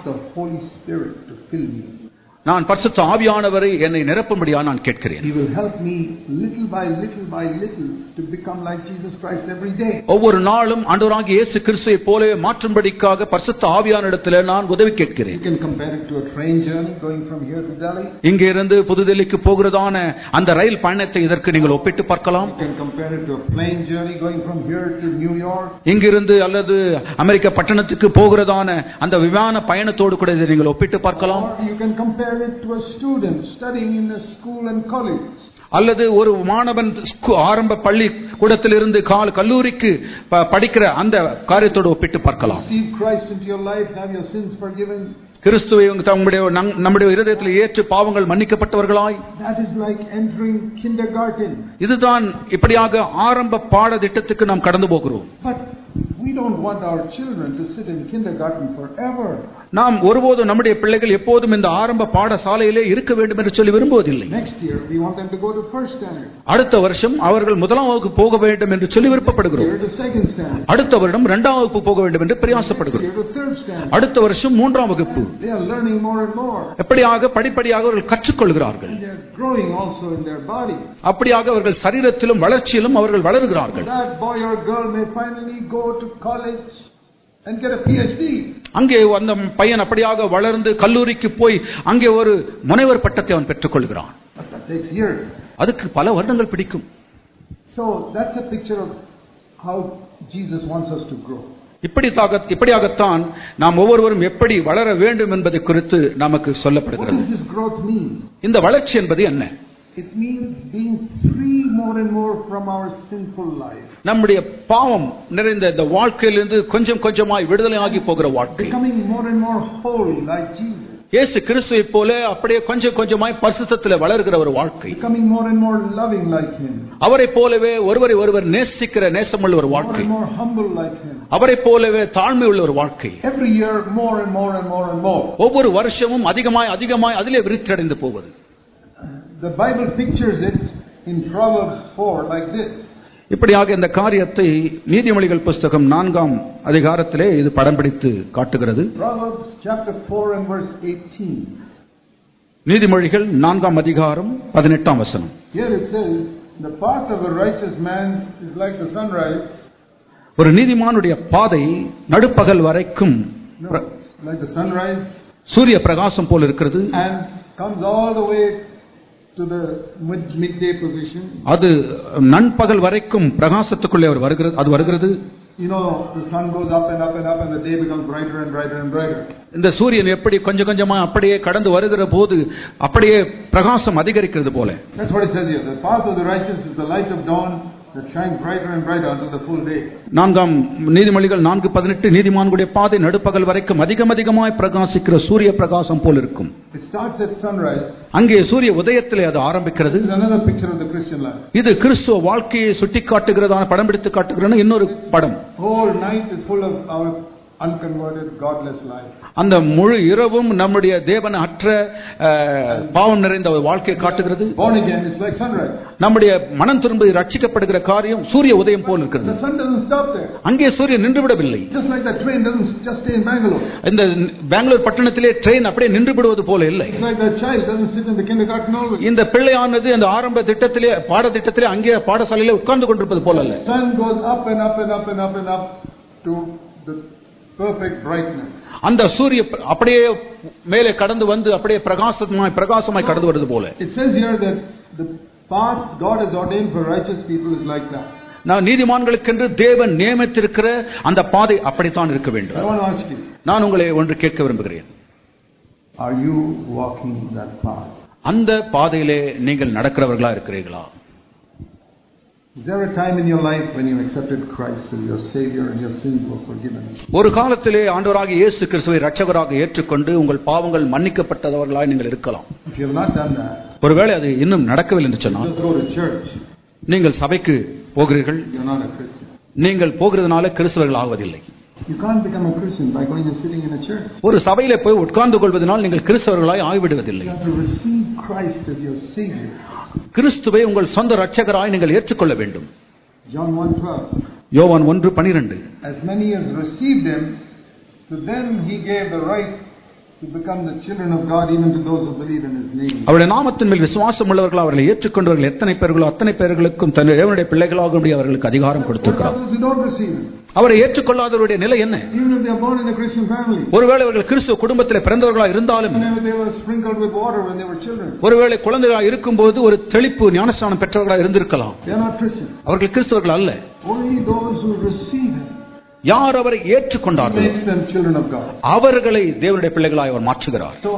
Speaker 2: நான் பரிசுத்த ஆவியானவரை என்னை நிரப்பும்படியாக நான் கேட்கிறேன்.
Speaker 1: He will help me little by little by little to become like Jesus Christ every day.
Speaker 2: ஒவ்வொரு நாளும் ஆண்டவராகிய இயேசு கிறிஸ்துவை போலவே மாற்றும்படிக்காக பரிசுத்த ஆவியானவரிடத்தில் நான் உதவி கேட்கிறேன்.
Speaker 1: You can compare it to a train journey going from here to Delhi.
Speaker 2: இங்கே இருந்து புது டெல்லிக்கு போகிறதான அந்த ரயில் பயணத்தை இதற்கு நீங்கள் ஒப்பிட்டு பார்க்கலாம்.
Speaker 1: You can compare it to a plane journey going from here to New York.
Speaker 2: இங்கிருந்து அல்லது அமெரிக்க பட்டணத்துக்கு போகிறதான அந்த விமான பயணத்தோடு கூட இதை நீங்கள் ஒப்பிட்டு பார்க்கலாம்.
Speaker 1: You can compare it to a student studying in a school and college.
Speaker 2: அல்லது ஒரு மாணவன் ஆரம்ப பள்ளி கூடத்திலிருந்து கால் கல்லூரிக்கு படிக்கிற அந்த காரியத்தோடு ஒப்பிட்டு பார்க்கலாம்.
Speaker 1: Receive Christ into your life, have your sins forgiven.
Speaker 2: கிறிஸ்துவை நம்முடைய நம்முடைய இதயத்தில் ஏற்று பாவங்கள் மன்னிக்கப்பட்டவர்களாய்.
Speaker 1: That is like entering kindergarten.
Speaker 2: இதுதான் இப்படியாக ஆரம்ப பாடத்திட்டத்துக்கு நாம் கடந்து போகிறோம்.
Speaker 1: But we don't want our children to sit in kindergarten forever.
Speaker 2: நாம் ஒருபோதும் நம்முடைய பிள்ளைகள் எப்போதும் இந்த ஆரம்ப பாடசாலையிலே இருக்க வேண்டும் என்று சொல்லி விரும்புவதில்லை.
Speaker 1: Next year we want them to go to first standard.
Speaker 2: அடுத்த வருஷம் அவர்கள் முதலாம் வகுப்பு போக வேண்டும் என்று சொல்லி விருப்பப்படுகிறோம்.
Speaker 1: second standard.
Speaker 2: அடுத்த வருடம் இரண்டாம் வகுப்பு போக வேண்டும் என்று பிரயாசப்படுகிறோம். அடுத்த வருஷம் மூன்றாம் வகுப்பு.
Speaker 1: They are learning more and more.
Speaker 2: எப்படியாக படிப்படியாக அவர்கள் கற்றுக்கொள்கிறார்கள்.
Speaker 1: They are growing also in their body.
Speaker 2: அப்படியாக அவர்கள் சரீரத்திலும் வளர்ச்சியிலும் அவர்கள் வளருகிறார்கள்.
Speaker 1: That boy or girl may finally go to college and get a P H D.
Speaker 2: அங்கே அந்த பையன் அப்படியாக வளர்ந்து கல்லூரிக்கு போய் அங்கே ஒரு முனைவர் பட்டத்தை அவன் பெற்றுக்கொள்கிறான்.
Speaker 1: That takes years.
Speaker 2: அதுக்கு பல வருடங்கள் பிடிக்கும்.
Speaker 1: So that's a picture of how Jesus wants us to grow.
Speaker 2: இப்படியாக இப்படியாகத்தான் நாம் ஒவ்வொருவரும் எப்படி வளர வேண்டும் என்பதை குறித்து நமக்கு சொல்லப்படுகிறது.
Speaker 1: What does this growth mean?
Speaker 2: இந்த வளர்ச்சி என்பது என்ன?
Speaker 1: It means being free more and more from our sinful life.
Speaker 2: நம்முடைய பாவம் நிறைந்த இந்த வாழ்க்கையிலிருந்து கொஞ்சம் கொஞ்சமாய் விடுதலையாகி போகிற வாழ்க்கை.
Speaker 1: Becoming more and more holy like Jesus.
Speaker 2: இயேசு கிறிஸ்துவை போல அப்படியே கொஞ்சம் கொஞ்சமாய் பரிசுத்தத்திலே வளர்கிற ஒரு வாழ்க்கை.
Speaker 1: Becoming more and more loving like him.
Speaker 2: அவரை போலவே ஒருவரை ஒருவர் நேசிக்கிற நேசமுள்ள ஒரு வாழ்க்கை.
Speaker 1: More and more humble like him.
Speaker 2: அவரை போலவே தாழ்மை உள்ள ஒரு வாழ்க்கை.
Speaker 1: Every year more and more and more and more.
Speaker 2: ஒவ்வொரு வருஷமும் அதிகமாய் அதிகமாய் அதிலே விருத்தி அடைந்து போவது.
Speaker 1: The Bible pictures it in Proverbs four like this.
Speaker 2: இப்படியாக இந்த காரியத்தை நீதிமொழிகள் புத்தகம் நான்காம் அதிகாரத்திலே இது படம் பிடித்து காட்டுகிறது.
Speaker 1: Proverbs chapter four and verse eighteen.
Speaker 2: நீதிமொழிகள் நான்காம் அதிகாரம் பதினெட்டாம் வசனம்.
Speaker 1: Here it says, the path of a righteous man is like the sunrise.
Speaker 2: ஒரு நீதிமானுடைய பாதை நடுப்பகல் வரைக்கும்
Speaker 1: like the sunrise,
Speaker 2: சூரிய பிரகாசம் போல் இருக்கிறது.
Speaker 1: And comes all the way to the mid midday position.
Speaker 2: அது நண்பகல் வரைக்கும் பிரகாசத்துக்குள்ளே அவர் வருகிறது அது வருகிறது.
Speaker 1: You know, the sun goes up and up and up and the day becomes brighter and brighter and brighter.
Speaker 2: இந்த சூரியன் எப்படி கொஞ்சம் கொஞ்சமா அப்படியே கடந்து வருகிற போது அப்படியே பிரகாசம் அதிகரிக்கிறது போல.
Speaker 1: That's what it says here. The path of the righteous is the light of dawn that shines brighter and brighter until the full day.
Speaker 2: நான்காம் நீதிமொழிகள் நான்கு பதினெட்டு நீதிமான்களுடைய பாதை நடுப்பகல் வரைக்கும் அதிகம் அதிகமாய் பிரகாசிக்கிற சூரிய பிரகாசம் போல் இருக்கும்.
Speaker 1: It starts at sunrise.
Speaker 2: அங்கே சூரிய உதயத்திலே அது ஆரம்பிக்கிறது.
Speaker 1: This is another picture of the Christian life.
Speaker 2: இது கிறிஸ்துவ வாழ்க்கையை சுட்டிக்காட்டுகிறதான படம் பிடித்து காட்டுகிறன இன்னொரு படம்.
Speaker 1: Whole night is full of our unconverted godless life.
Speaker 2: அந்த முழு இரவும் நம்முடைய தேவன் அற்ற பாவம் நிறைந்த ஒரு வாழ்க்கையை காட்டுகிறது.
Speaker 1: Born again is like sunrise.
Speaker 2: நம்முடைய மனம் திரும்பி ரட்சிக்கப்படுகிற காரியம் சூரிய உதயம் போல் இருக்கிறது.
Speaker 1: The sun doesn't stop there.
Speaker 2: அங்கே சூரியன் நின்று விடவில்லை.
Speaker 1: Just like the train doesn't just stay in Bangalore.
Speaker 2: இந்த பெங்களூர் பட்டணத்திலே ட்ரெயின் அப்படியே நின்று விடுவது போல இல்லை.
Speaker 1: It's like the child doesn't sit in the kindergarten always.
Speaker 2: இந்த பிள்ளையானது அந்த ஆரம்ப திட்டத்திலே பாட திட்டத்திலே அங்கே பாடசாலையிலே உட்கார்ந்து கொண்டிருப்பது போல அல்ல.
Speaker 1: Sun goes up and up and up and up and up to the perfect brightness.
Speaker 2: அந்த சூரிய அப்படியே மேலே கடந்து வந்து அப்படியே பிரகாசமாய் பிரகாசமாய் கடந்து வருது போல.
Speaker 1: It says here that the path God has ordained for righteous people is like that.
Speaker 2: நான் நீதிமான்களுக்கென்று தேவன் நியமித்திருக்கிற அந்த பாதை அப்படித்தான் இருக்க வேண்டும்.
Speaker 1: I want to ask you.
Speaker 2: நான் உங்களை ஒன்று கேட்க விரும்புகிறேன்.
Speaker 1: Are you walking that path?
Speaker 2: அந்த பாதையிலே நீங்கள் நடக்கிறவர்களா இருக்கிறீர்களா?
Speaker 1: Is there a time in your life when you accepted Christ as your Savior and your sins were forgiven?
Speaker 2: ஒரு காலத்திலே ஆண்டவராகிய இயேசு கிறிஸ்துவை இரட்சகராக ஏற்றுக்கொண்டு உங்கள் பாவங்கள் மன்னிக்கப்பட்டவர்களாய் நீங்கள் இருக்கலாம்.
Speaker 1: If you have not done that,
Speaker 2: ஒருவேளை அது இன்னும் நடக்கவில்லை என்று சொன்னால்,
Speaker 1: just go to church.
Speaker 2: நீங்கள் சபைக்கு போகிறீர்கள்.
Speaker 1: You're not a Christian.
Speaker 2: நீங்கள் போகிறதுனால கிறிஸ்தவர்கள் ஆவதில்லை.
Speaker 1: You can't become a Christian by going and sitting in a church.
Speaker 2: ஒரு சபையிலே போய் உட்கார்ந்து கொள்வதனால் நீங்கள் கிறிஸ்தவர்களாய் ஆகிவிடுவதில்லை.
Speaker 1: You have to receive Christ as your Savior.
Speaker 2: கிறிஸ்துவை உங்கள் சொந்த இரட்சகராய் நீங்கள் ஏற்றுக்கொள்ள வேண்டும்.
Speaker 1: John one twelve.
Speaker 2: யோவான் ஒன்று பன்னிரண்டு.
Speaker 1: As many as received him, to them he gave the right to become the children of God, even to those who believe in his name.
Speaker 2: அவருடைய நாமத்தின் மேல் விசுவாசம் உள்ளவர்கள் அவர்களை ஏற்றுக்கொண்டவர்கள் எத்தனை பேர்களோ அத்தனை பேர்களுக்கும் தன் தேவனுடைய பிள்ளைகளாக முடிய அவர்களுக்கு அதிகாரம் கொடுத்திருக்கிறார்.
Speaker 1: Those who don't receive him,
Speaker 2: அவரை ஏற்றுக்கொள்ளாதவருடைய நிலை என்ன?
Speaker 1: even if they are born in a Christian family,
Speaker 2: ஒருவேளை அவர்கள் கிறிஸ்துவ குடும்பத்தில் பிறந்தவர்களாக இருந்தாலும்,
Speaker 1: whenever they were sprinkled with water when they were children,
Speaker 2: ஒருவேளை குழந்தைகளாக இருக்கும்போது ஒரு தெளிப்பு ஞானஸ்நானம் பெற்றவர்களாக இருந்திருக்கலாம்,
Speaker 1: they are not Christians.
Speaker 2: அவர்கள் கிறிஸ்தவர்கள் அல்ல.
Speaker 1: Only those who receive him,
Speaker 2: யார் அவரை ஏற்றுக்கொண்டார்கள்,
Speaker 1: makes them children of God.
Speaker 2: அவர்களை தேவனுடைய பிள்ளைகளாய் அவர் மாற்றுகிறார்.
Speaker 1: So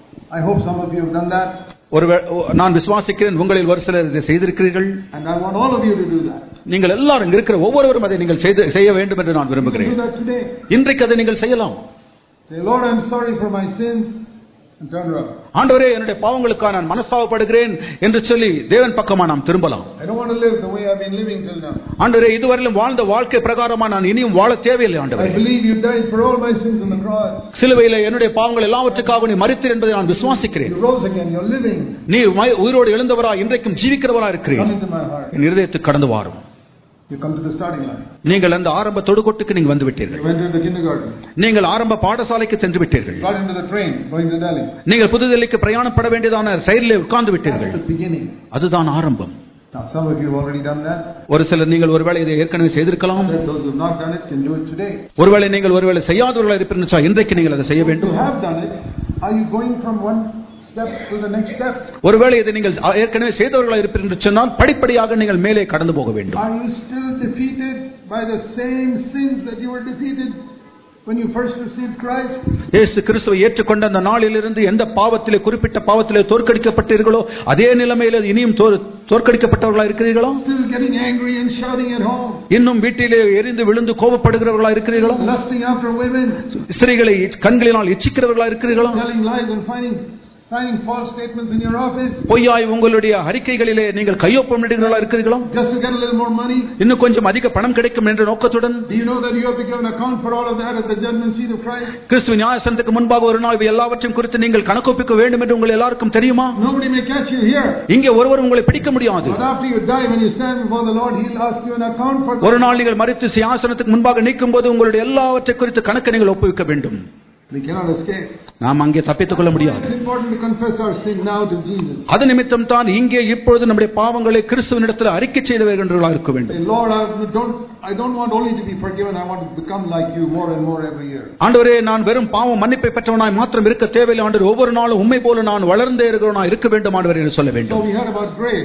Speaker 1: I hope some of you have done that.
Speaker 2: ஒருவேளை நான் விசுவாசிக்கிறேன் உங்களில் ஒரு சிலர் இதை செய்திருக்கிறீர்கள்.
Speaker 1: And I want all of you to do that.
Speaker 2: நீங்கள் எல்லாரும் இருக்கிற ஒவ்வொருவரும் அதை நீங்கள் செய்ய வேண்டும் என்று நான் விரும்புகிறேன்.
Speaker 1: Do that today.
Speaker 2: இன்றைக்கு அதை நீங்கள் செய்யலாம்.
Speaker 1: Say, Lord, I'm sorry for my sins, and turn around.
Speaker 2: ஆண்டவரே, என்னுடைய பாவங்களுக்காக நான் மனஸ்தாபப்படுகிறேன் என்று சொல்லி தேவன் பக்கமா நாம் திரும்பலாம்.
Speaker 1: I don't want to live the way I've been living till now.
Speaker 2: ஆண்டவரே, இதுவரையிலும் வாழ்ந்த வாழ்க்கை பிரகாரமா நான் இனியும் வாழ தேவையில்லை ஆண்டவரே.
Speaker 1: I believe you died for all my sins on the cross.
Speaker 2: சிலுவையிலே என்னுடைய பாவங்கள் எல்லாவற்றுக்காக நீ மரித்தீர் என்பதை நான் விசுவாசிக்கிறேன்.
Speaker 1: You rose again, you're living.
Speaker 2: நீ உயிரோடு எழுந்தவரா இன்றைக்கும் ஜீவிக்கிறவரா இருக்கிறீர்.
Speaker 1: Come into my heart.
Speaker 2: என் இதயத்துக்கு கடந்து வாரும்.
Speaker 1: You come to the starting line.
Speaker 2: நீங்கள் அந்த ஆரம்ப தொடுகோட்டுக்கு நீங்கள் வந்து விட்டீர்கள்.
Speaker 1: You went to the kindergarten.
Speaker 2: நீங்கள் ஆரம்ப பாடசாலைக்கு சென்று விட்டீர்கள்.
Speaker 1: Got into the train going to Delhi.
Speaker 2: நீங்கள் புதுதில்லிக்கு பிரயாணப்பட வேண்டியதான ரயிலிலே உட்கார்ந்து விட்டீர்கள்.
Speaker 1: That's the beginning.
Speaker 2: அதுதான் ஆரம்பம்.
Speaker 1: Now some of you have already done that.
Speaker 2: ஒரு சிலர் நீங்கள் ஒருவேளை இதை ஏற்கனவே செய்திருக்கலாம்.
Speaker 1: Those who have not done it can do it today.
Speaker 2: ஒருவேளை நீங்கள் ஒருவேளை செய்யாதவர்களாக இருப்பீர்கள், இன்றைக்கு நீங்கள் அதை செய்ய வேண்டும்.
Speaker 1: You have done it. Are you going from one step to the next step?
Speaker 2: ஒருவேளை இதை நீங்கள் ஏற்கனவே செய்தவர்களாக இருப்பீர்கள் என்று சொன்னால் படிப்படியாக நீங்கள் மேலே கடந்து போக வேண்டும்.
Speaker 1: Are you still defeated by the same sins that you were defeated when you first received Christ?
Speaker 2: இயேசு கிறிஸ்துவை ஏற்றுக்கொண்ட அந்த நாளிலிருந்து எந்த பாவத்திலே குறிப்பிட்ட பாவத்திலே தோற்கடிக்கப்பட்டீர்களோ அதே நிலைமையில இனியும் தோற்கடிக்கப்பட்டவர்களாக இருக்கிறீர்களோ?
Speaker 1: Still getting angry and shouting at home?
Speaker 2: இன்னும் வீட்டிலே எரிந்து விழுந்து கோபப்படுகிறவர்களாக இருக்கிறீர்களோ?
Speaker 1: Lusting after women?
Speaker 2: ஸ்திரீகளை கண்களினால் இச்சிக்கிறவர்களாக இருக்கிறீர்களோ?
Speaker 1: Telling lies and finding Signing false statements in your office?
Speaker 2: பொய்யாய் உங்களுடைய அறிக்கைகளிலே நீங்கள் கையொப்பமிடுகிறவர்களாக இருக்கிறீர்களோ?
Speaker 1: Just to get a little more money?
Speaker 2: இன்னும் கொஞ்சம் அதிக பணம் கிடைக்கும் என்ற நோக்கத்துடன்?
Speaker 1: Do you know that you have to give an account for all of that at the judgment seat of Christ?
Speaker 2: கிறிஸ்துவின் நியாயசனத்துக்கு முன்பாக ஒரு நாள் இவை எல்லாவற்றையும் குறித்து நீங்கள் கணக்கொப்பிக்க வேண்டும் என்று உங்களுக்கு எல்லாருக்கும் தெரியுமா?
Speaker 1: Nobody may catch you here.
Speaker 2: இங்கே ஒருவர் உங்களை பிடிக்க முடியாது.
Speaker 1: But after you die, when you stand before the Lord, He'll ask you an account for that.
Speaker 2: ஒரு நாள் நீங்கள் மரித்து சிங்காசனத்துக்கு முன்பாக நிற்கும்போது உங்களுடைய எல்லாவற்றை குறித்து கணக்கு நீங்கள் ஒப்புவிக்க வேண்டும்.
Speaker 1: We cannot escape.
Speaker 2: நாம் அங்கே தப்பித்துக் கொள்ள முடியாது.
Speaker 1: It's important to confess our sin now to Jesus.
Speaker 2: அது நிமித்தம் தான் இங்கே இப்பொழுது நம்முடைய பாவங்களை கிறிஸ்துவினிடத்தில் அறிக்கை செய்தவர்களாக இருக்க வேண்டும்.
Speaker 1: Lord, I don't I don't want only to be forgiven, I want to become like you more and more every year.
Speaker 2: ஆண்டவரே, நான் வெறும் பாவம் மன்னிப்பை பெற்றவனாய் மாத்திரம் இருக்க தேவையில்லை ஆண்டவரே, ஒவ்வொரு நாளும் உம்மை போல நான் வளர்ந்தே இருக்கிறவனாய் இருக்க வேண்டும் ஆண்டவரே என்று சொல்ல வேண்டும்.
Speaker 1: So we heard about grace.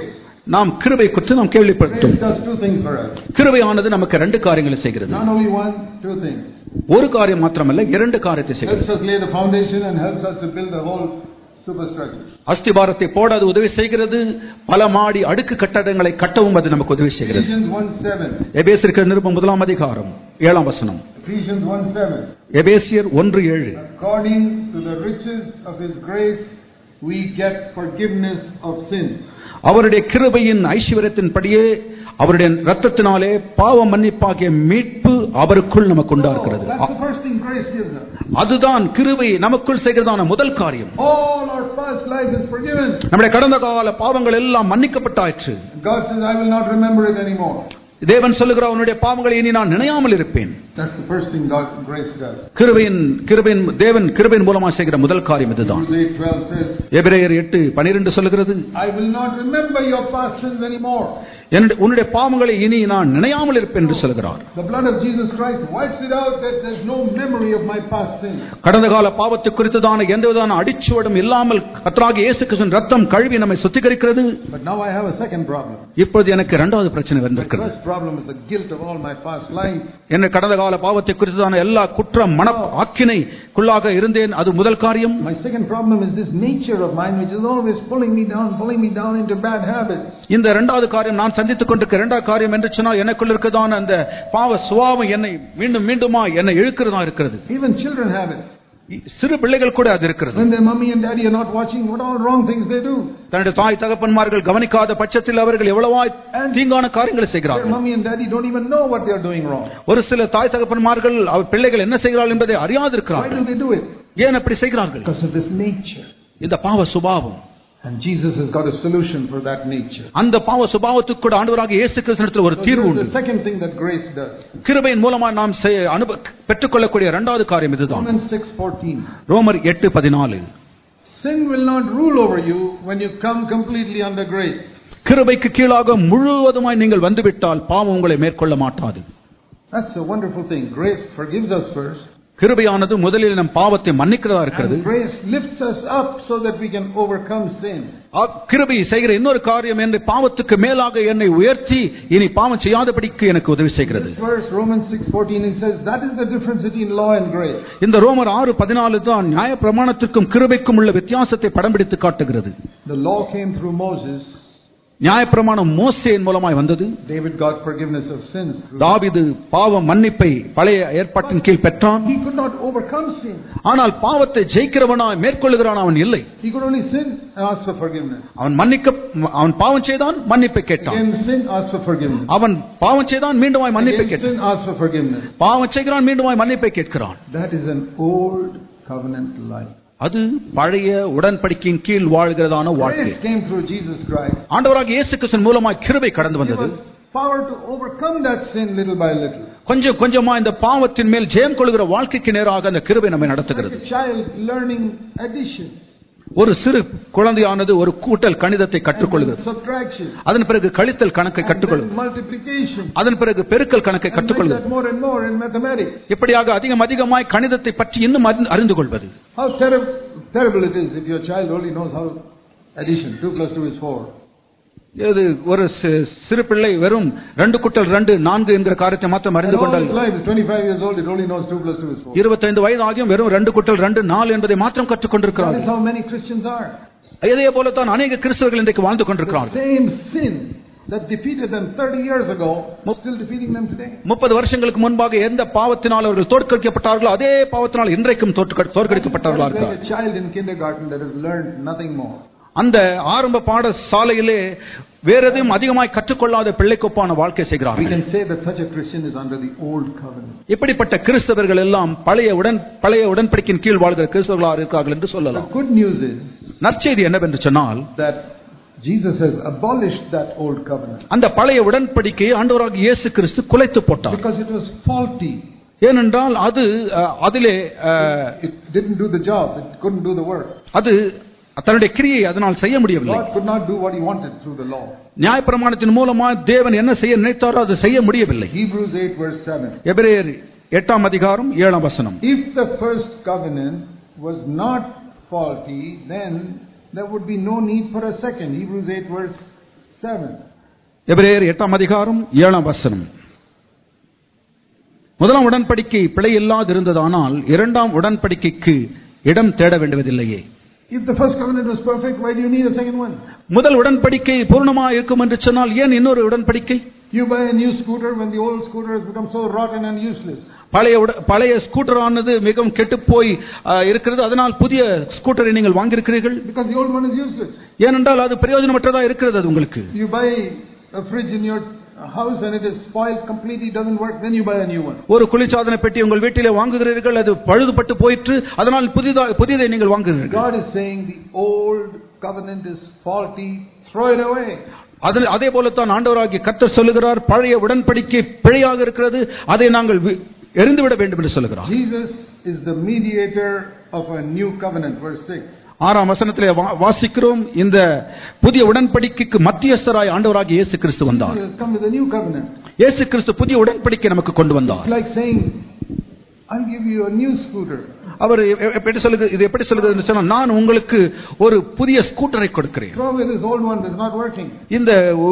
Speaker 2: நாம் கிருபை குறித்து நாம் கேள்விப்பட்டோம்.
Speaker 1: Grace does two things for us.
Speaker 2: கிருபையானது நமக்கு ரெண்டு காரியங்களை செய்கிறது.
Speaker 1: Not only one, two things.
Speaker 2: ஒரு காரியம் மாத்திரமல்ல, இரண்டு காரியத்தை செய்கிறது.
Speaker 1: Helps us lay the foundation and helps us to build the whole superstructure.
Speaker 2: அஸ்திபாரத்தை போட அது உதவி செய்கிறது. பல மாடி அடுக்கு கட்டடங்களை கட்டவும் அது நமக்கு உதவி செய்கிறது.
Speaker 1: Ephesians one seven.
Speaker 2: எபேசியருக்கு நிருபம் முதலாம் அதிகாரம் ஏழாம் வசனம்.
Speaker 1: Ephesians one seven.
Speaker 2: எபேசியர் ஒன்று ஏழு.
Speaker 1: According to the riches of his grace we get forgiveness of sins.
Speaker 2: அவருடைய கிருபையின் ஐஸ்வரியத்தின்படியே அவருடைய இரத்தத்தினாலே பாவ மன்னிப்பாகிய மீட்பு அவருக்குள் நமக்கு உண்டாகிறது. அதுதான் கிருபை நமக்குள் செய்கிறதான முதல் காரியம்.
Speaker 1: All our past life is forgiven.
Speaker 2: நம்முடைய கடந்த கால பாவங்கள் எல்லாம் மன்னிக்கப்பட்டாயிற்று.
Speaker 1: God says, I will not remember it anymore.
Speaker 2: தேவன் சொல்லுகிறார், உன்னுடைய பாவங்களை இனி நான் நினையாமல் இருப்பேன்.
Speaker 1: That's the first thing God grace does.
Speaker 2: கிருபையின் கிருபையின் தேவன் கிருபையின் மூலமா செய்கிற முதல் காரியம் இதுதான். எபிரேயர் எட்டு பன்னிரண்டு சொல்லுகிறது,
Speaker 1: I will not remember your past sins anymore.
Speaker 2: உன்னுடைய பாவங்களை இனி நான் நினையாமல் இருப்பேன் என்று சொல்கிறார்.
Speaker 1: The blood of Jesus Christ wipes it out, that there's no memory of my past sins.
Speaker 2: கடந்த கால பாவத்தை குறித்ததான எந்தவிதமான அடிச்சுவடும் இல்லாமல் கர்த்தராகிய இயேசு கிறிஸ்துவின் இரத்தம் கழுவி நம்மை சுத்திகரிக்கிறது.
Speaker 1: But now I have a second problem.
Speaker 2: இப்பொழுது எனக்கு இரண்டாவது பிரச்சனை வந்திருக்கிறது.
Speaker 1: The first problem is the guilt of all my past life.
Speaker 2: என்ன கடந்த கால பாவத்தை குறித்ததான எல்லா குற்றம் மன ஆக்கினைக்குள்ளாக இருந்தேன். அது முதல் காரியம்.
Speaker 1: My second problem is this nature of mine which is always pulling me down, pulling me down into bad habits.
Speaker 2: இந்த இரண்டாவது காரியம் நான் சந்தித்துக் கொண்டிருக்கிற இரண்டாவது காரியம் என்று சொன்னால் எனக்குள்ள இருக்கதான அந்த பாவ சுபாவம் என்னை மீண்டும் மீண்டுமா என்னை இழுக்கிறதா இருக்கிறது.
Speaker 1: Even children have it.
Speaker 2: சிறு பிள்ளைகள் கூட அது இருக்கிறது.
Speaker 1: When their mommy and daddy are not watching, what all wrong things they do.
Speaker 2: தன்னுடைய தாய் தகப்பன்மார்கள் கவனிக்காத பட்சத்தில் அவர்கள் எவ்வளவோ தீங்கான காரியங்களை செய்கிறார்கள்.
Speaker 1: Their mommy and daddy don't even know what they are doing wrong.
Speaker 2: ஒரு சில தாய் தகப்பன்மார்கள் அவர் பிள்ளைகள் என்ன செய்கிறார்கள் என்பதை அறியாது இருக்கிறார்கள்.
Speaker 1: Why do they do it?
Speaker 2: ஏன் அப்படி செய்கிறார்கள்?
Speaker 1: Because of this nature.
Speaker 2: இந்த பாவ சுபாவம்.
Speaker 1: And Jesus has got a solution for that nature.
Speaker 2: அந்த பாவ சுபாவத்துக்கு கூட ஆண்டவராகிய இயேசு கிறிஸ்துவிடத்தில் ஒரு தீர்வு உண்டு.
Speaker 1: The second thing that grace does.
Speaker 2: கிருபையின் மூலமா நாம் பெற்றுக்கொள்ளக்கூடிய இரண்டாவது காரியம் இதுதான்.
Speaker 1: Romans six fourteen.
Speaker 2: ரோமர் எட்டு பதினான்கு.
Speaker 1: Sin will not rule over you when you come completely under grace.
Speaker 2: கிருபைக்கு கீழாக முழுவதுமாய் நீங்கள் வந்துவிட்டால் பாவம் உங்களை மேற்கொள்ள மாட்டாது.
Speaker 1: That's a wonderful thing. Grace forgives us first.
Speaker 2: கிருபையானது முதலில் நம் பாவத்தை மன்னிக்கிறதா இருக்கிறது.
Speaker 1: Grace lifts us up so that we can overcome sin.
Speaker 2: கிருபை செய்கிற இன்னொரு காரியம் என்னை பாவத்துக்கு மேலாக என்னை உயர்த்தி இனி பாவம் செய்யாதபடிக்கு எனக்கு உதவி செய்கிறது.
Speaker 1: Verse Romans six fourteen it says that is the difference between law and grace.
Speaker 2: இந்த ரோமர் ஆறு பதினான்கு தான் நியாயப்பிரமாணத்திற்கும் கிருபைக்கும் உள்ள வித்தியாசத்தை படம் பிடித்து காட்டுகிறது.
Speaker 1: The law came through Moses.
Speaker 2: நியாயப்பிரமாணம் மோசேயின் மூலமாய் வந்தது.
Speaker 1: David got forgiveness of sins.
Speaker 2: தாவீது பாவ மன்னிப்பை பழைய ஏற்பாட்டின் கீழ் பெற்றான்.
Speaker 1: He could not overcome sin.
Speaker 2: ஆனால் பாவத்தை ஜெயிக்கிறவனாய் மேற்கொள்ளுகிறான் அவன் இல்லை.
Speaker 1: He could only sin and ask for forgiveness.
Speaker 2: அவன் மன்னிக்க அவன் பாவம் செய்தான், மன்னிப்பை கேட்டான்.
Speaker 1: Again sin, ask for forgiveness.
Speaker 2: அவன் பாவம் செய்தான், மீண்டுமாய் மன்னிப்பை கேட்டான்.
Speaker 1: Sin, ask for forgiveness.
Speaker 2: பாவம் செய்கிறான், மீண்டுமாய் மன்னிப்பை கேட்கிறான்.
Speaker 1: That is an old covenant life.
Speaker 2: அது பழைய உடன்படிக்கையின் கீழ் வாழ்கிறதான வாழ்க்கை.
Speaker 1: Grace came through Jesus Christ.
Speaker 2: ஆண்டவராகிய இயேசு கிறிஸ்துவின் மூலமாய் கிருபை கடந்து வந்தது.
Speaker 1: Power to overcome that sin little by little.
Speaker 2: கொஞ்சம் கொஞ்சமா இந்த பாவத்தின் மேல் ஜெயம் கொள்கிற வாழ்க்கைக்கு நேராக அந்த கிருபை நம்மை நடத்துகிறது.
Speaker 1: Like a child learning addition.
Speaker 2: ஒரு சிறு குழந்தையானது ஒரு கூட்டல் கணிதத்தை கற்றுக்கொள்கிறது. அதன் பிறகு கழித்தல் கணக்கை கற்றுக்கொள்கிறது. அதன் பிறகு பெருக்கல் கணக்கை கற்றுக்கொள்கிறது. இப்படியாக அதிகம் அதிகமாய் கணிதத்தை பற்றி இன்னும் அறிந்து கொள்வது.
Speaker 1: How terrible it is if your child only knows how addition two plus two is four.
Speaker 2: இது ஒரு சிறு பிள்ளை வெறும் ரெண்டு கூட்டல் ரெண்டு நான்கு என்கிற காரியத்தை மாத்திரம் அறிந்து கொண்டால் இருபத்தைந்து வயது ஆகியும் வெறும் ரெண்டு கூட்டல் ரெண்டு நாலு என்பதை மாத்திரம் கற்றுக்கொண்டிருக்கிறார்கள். இதே போலத்தான் அநேக கிறிஸ்தவர்கள் இன்றைக்கு வாழ்ந்து கொண்டிருக்கிறார்கள்.
Speaker 1: That defeated them thirty years ago is still defeating them today.
Speaker 2: முப்பது வருஷங்களுக்கு முன்பாக எந்த பாவத்தினால் அவர்கள் தோற்கடிக்கப்பட்டார்களோ அதே பாவத்தினால் இன்றைக்கும் தோற்கடிக்கப்பட்டவர்களாக இருக்கிறார்கள்.
Speaker 1: A child in kindergarten that has learned nothing more.
Speaker 2: அந்த ஆரம்ப பாடசாலையிலே வேற எதையும் அதிகமாய் கற்றுக்கொள்ளாத பிள்ளைக்கு ஒப்பான வாழ்க்கை செய்கிறார்கள்.
Speaker 1: We can say that such a Christian is under the old covenant.
Speaker 2: இப்படிப்பட்ட கிறிஸ்தவர்கள் எல்லாம் பழைய உடன் பழைய உடன்படிக்கையின் கீழ் வாழ்கிற கிறிஸ்தவர்களாக இருக்கிறார்கள் என்று சொல்லலாம்.
Speaker 1: The good news is
Speaker 2: நற்செய்தி என்னவென்று சொன்னால்
Speaker 1: that Jesus has abolished that old covenant.
Speaker 2: அந்த பழைய உடன்படிக்கையை ஆண்டவராகிய இயேசு கிறிஸ்து குலைத்து போட்டார்.
Speaker 1: Because it was faulty.
Speaker 2: ஏனென்றால் அது அதிலே
Speaker 1: it didn't do the job, it couldn't do the work.
Speaker 2: அது தன்னுடைய கிரியை அதனால் செய்ய முடியவில்லை.
Speaker 1: God could not do what he wanted through the law.
Speaker 2: நியாயப்பிரமாணத்தின் மூலமாக தேவன் என்ன செய்ய நினைத்தாரோ அது செய்ய முடியவில்லை.
Speaker 1: Hebrews eight verse seven.
Speaker 2: எபிரேயர் எட்டாம் அதிகாரம் ஏழாம் வசனம்.
Speaker 1: If the first covenant was not faulty, then there would be no need for a second. Hebrews eight verse seven. எபிரேயர் எட்டாம் அதிகாரம் ஏழாம் வசனம். முதலாம் உடன்படிக்கை பிழை இல்லாதிருந்ததானால் இரண்டாம் உடன்படிக்கைக்கு இடம் தேட வேண்டுவதில்லையே. If the first covenant was perfect, why do you need a second one? முதல் உடன்படிக்கை பூர்ணமாக இருக்கும் என்று சொன்னால் ஏன் இன்னொரு உடன்படிக்கை? You buy a new scooter when the old scooter has become so rotten and useless. பழைய பழைய ஸ்கூட்டர் ஆனது மிகவும் கெட்டுப் போய் இருக்கிறது, அதனால் புதிய ஸ்கூட்டரை நீங்கள் வாங்கி இருக்கிறீர்கள். Because the old one is useless. ஏனென்றால் அது பிரயோஜனமற்றதா இருக்கிறது அது உங்களுக்கு. You buy a fridge in your house and it is spoiled completely, doesn't work, then you buy a new one. ஒரு குளிர்சாதன பெட்டி உங்கள் வீட்டிலே வாங்குகிறீர்கள், அது பழுதுபட்டு போயிற்று, அதனால் புதியதா புதியதை நீங்கள் வாங்குகிறீர்கள். God is saying the old covenant is faulty, throw it away. அதே போலத்தான் ஆண்டவராகிய கர்த்தர் சொல்லுகிறார், பழைய உடன்படிக்கை பிழையாக இருக்கிறது, அதை நாங்கள் எறிந்துவிட வேண்டும் என்று சொல்லுகிறார். Jesus is the mediator of a new covenant, verse six. ஆறாம் வசனத்திலே வாசிக்கிறோம், இந்த புதிய உடன்படிக்கைக்கு மத்தியஸ்தராய் ஆண்டவராகிய இயேசு கிறிஸ்து வந்தார். இயேசு கிறிஸ்து புதிய உடன்படிக்கை நமக்கு கொண்டு வந்தார். It's like saying, I'll give you a new scooter. அவர் எப்படி சொல்லுது, இது எப்படி சொல்லுதுன்னு சொன்னா, நான் உங்களுக்கு ஒரு புதிய ஸ்கூட்டரை கொடுக்கிறேன். Throw away this old one that's not working. இந்த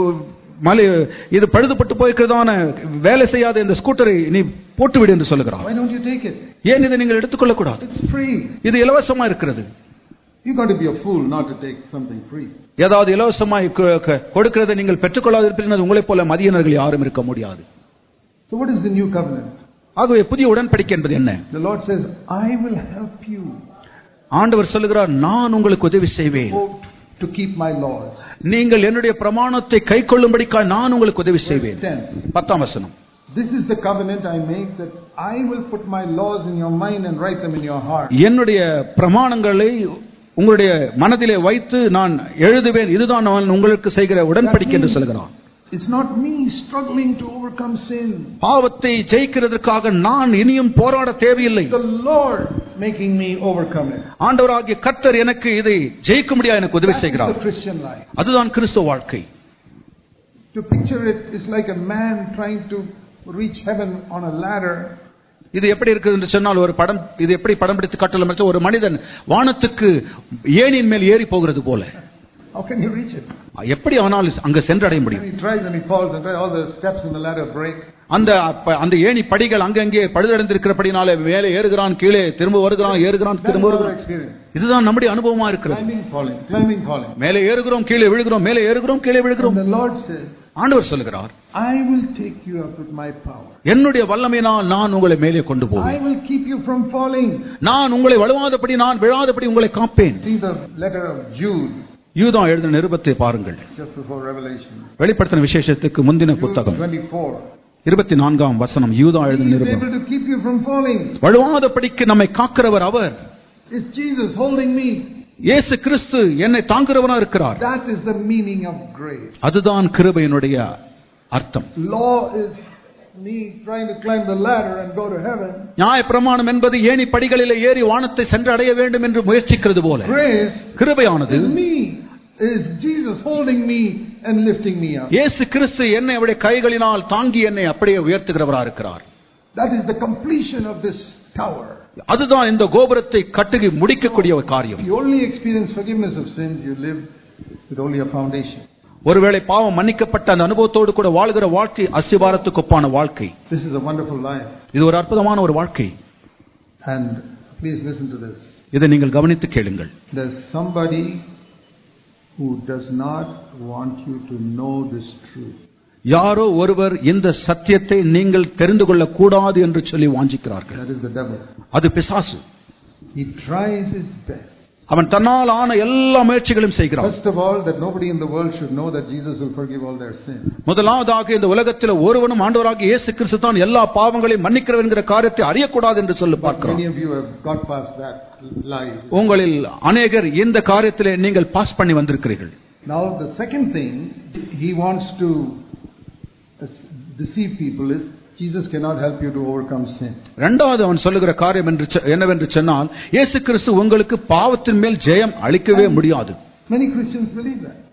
Speaker 1: மலை இது பழுதுபட்டு போயிருக்கிறதான வேலை செய்யாத இந்த ஸ்கூட்டரை நீ போட்டுவிடு என்று சொல்லுகிறார். Why don't you take it? ஏன் இதை நீங்கள் எடுத்துக்கொள்ள கூடாது? It's free. இது இலவசமா இருக்கிறது. You got to be a fool not to take something free. ஏதாவது இலவசமாய் கொடுக்கிறதை நீங்கள் பெற்றுக்கொள்ளாதிருப்பீர்கள், உங்களை போல மதியனர்கள் யாரும் இருக்க முடியாது. So what is the new covenant? ஆகவே புதிய உடன்படிக்கை என்பது என்ன? The Lord says, I will help you. ஆண்டவர் சொல்லுகிறார், நான் உங்களுக்கு உதவி செய்வேன். To keep my laws. நீங்கள் என்னுடைய பிரமாணத்தை கைக்கொள்ளும்படிக்காக நான் உங்களுக்கு உதவி செய்வேன். பத்தாம் வசனம். This is the covenant I make, that I will put my laws in your mind and write them in your heart. என்னுடைய பிரமாணங்களை உங்களுடைய மனதிலே வைத்து நான் எழுதுவேன், இதுதான் நான் உங்களுக்கு செய்கிற உடன்படிக்கை என்று சொல்கிறார். It's not me struggling to overcome sin. பாவத்தை ஜெயிக்கிறதற்காக நான் இனியும் போராட தேவையில்லை. The Lord making me overcome it. ஆண்டவராகிய கர்த்தர் எனக்கு இதை ஜெயிக்க முடியாது எனக்கு உதவி செய்கிறார். அதுதான் கிறிஸ்தவ வாழ்க்கை. To picture it is like a man trying to reach heaven on a ladder. இது எப்படி இருக்குது என்று சொன்னால், ஒரு படம் இது எப்படி படம் பிடித்து காட்டலாம் என்று, ஒரு மனிதன் வானத்துக்கு ஏணியின் மேல் ஏறி போகிறது போல. How can you reach it? எப்படி அவனால் அங்க சென்றடைய முடியும்? He tries and he falls and all the steps in the ladder break. அந்த அந்த ஏணி படிகள் அங்கங்கே பழுதடைந்திருக்கிறபடினாலே மேலே ஏறுகிறான், கீழே திரும்ப வருகிறான், ஏறுகிறான், திரும்ப வருகிறான். இதுதான் நம்முடைய அனுபவமா இருக்கிறது. Climbing, falling, climbing, falling. மேலே ஏறுகிறோம், கீழே விழுகிறோம், மேலே ஏறுகிறோம், கீழே விழுகிறோம். The Lord says, ஆண்டவர் சொல்கிறார், I will take you up with my power. என்னுடைய வல்லமையினால் நான் உங்களை மேலே கொண்டு போவேன். I will keep you from falling. நான் உங்களை வழுவாதபடி, நான் விழாதபடி உங்களை காப்பேன். See the letter of Jude. யூதா எழுதின நிருபத்தை பாருங்கள். வெளிப்படுத்தின விசேஷத்துக்கு முந்தின புத்தகம் இருபத்தி நான்காம் வசனம். யூதா எழுதின நிருபம். வழுவாதபடிக்கு நம்மை காக்கிறவர் அவர். இயேசு கிறிஸ்து என்னை தாங்குகிறவனா இருக்கிறார். அதுதான் கிருபையினுடைய அர்த்தம். Me trying to climb the ladder and go to heaven. நியாய பிரமாணம் என்பது ஏணி படிகளிலே ஏறி வானத்தை சென்று அடைய வேண்டும் என்று முயற்சிக்கிறது போல, கிருபையானது is Jesus holding me and lifting me up. இயேசு கிறிஸ்து என்னை அவருடைய கைகளினால் தாங்கி என்னை அப்படியே உயர்த்துகிறவராக இருக்கிறார். That is the completion of this tower. அதுதான் இந்த கோபுரத்தை கட்டி முடிக்கக்கூடிய ஒரு காரியம். You only experience forgiveness of sins, you live with only a foundation. ஒருவேளை பாவம் மன்னிக்கப்பட்ட அந்த அனுபவத்தோடு கூட வாழ்கிற வாழ்க்கை அஸ்திவாரத்துக்கு ஒப்பான வாழ்க்கை. This is a wonderful life. இது ஒரு அற்புதமான ஒரு வாழ்க்கை. And please listen to this. இதை நீங்கள் கவனித்து கேளுங்கள். There's somebody who does not want you to know this truth. யாரோ ஒருவர் இந்த சத்தியத்தை நீங்கள் தெரிந்து கொள்ள கூடாது என்று சொல்லி வாஞ்சிக்கிறார்கள். That is the devil. அது பிசாசு. He tries his best. அவன் தன்னால் ஆன எல்லா முயற்சிகளையும் செய்கிறான். First of all, that nobody in the world should know that Jesus will forgive all their sins. முதலாவதாக இந்த உலகத்தில் ஒருவனும் ஆண்டவராகிய இயேசு கிறிஸ்து தான் எல்லா பாவங்களையும் மன்னிக்கிறவர் என்கிற காரியத்தை அறியக்கூடாது என்று சொல்லி பார்க்கிறோம். Many of you have got past that lie. உங்களில் अनेகர் இந்த காரியத்திலே நீங்கள் பாஸ் பண்ணி வந்திருக்கிறீர்கள். Now the second thing he wants to deceive people is Jesus cannot help you to overcome sin. இரண்டாவது அவன் சொல்லுகிற காரியம் என்னவென்று சொன்னால், இயேசு கிறிஸ்து உங்களுக்கு பாவத்தின் மேல் ஜெயம் அளிக்கவே முடியாது. Many Christians believe that.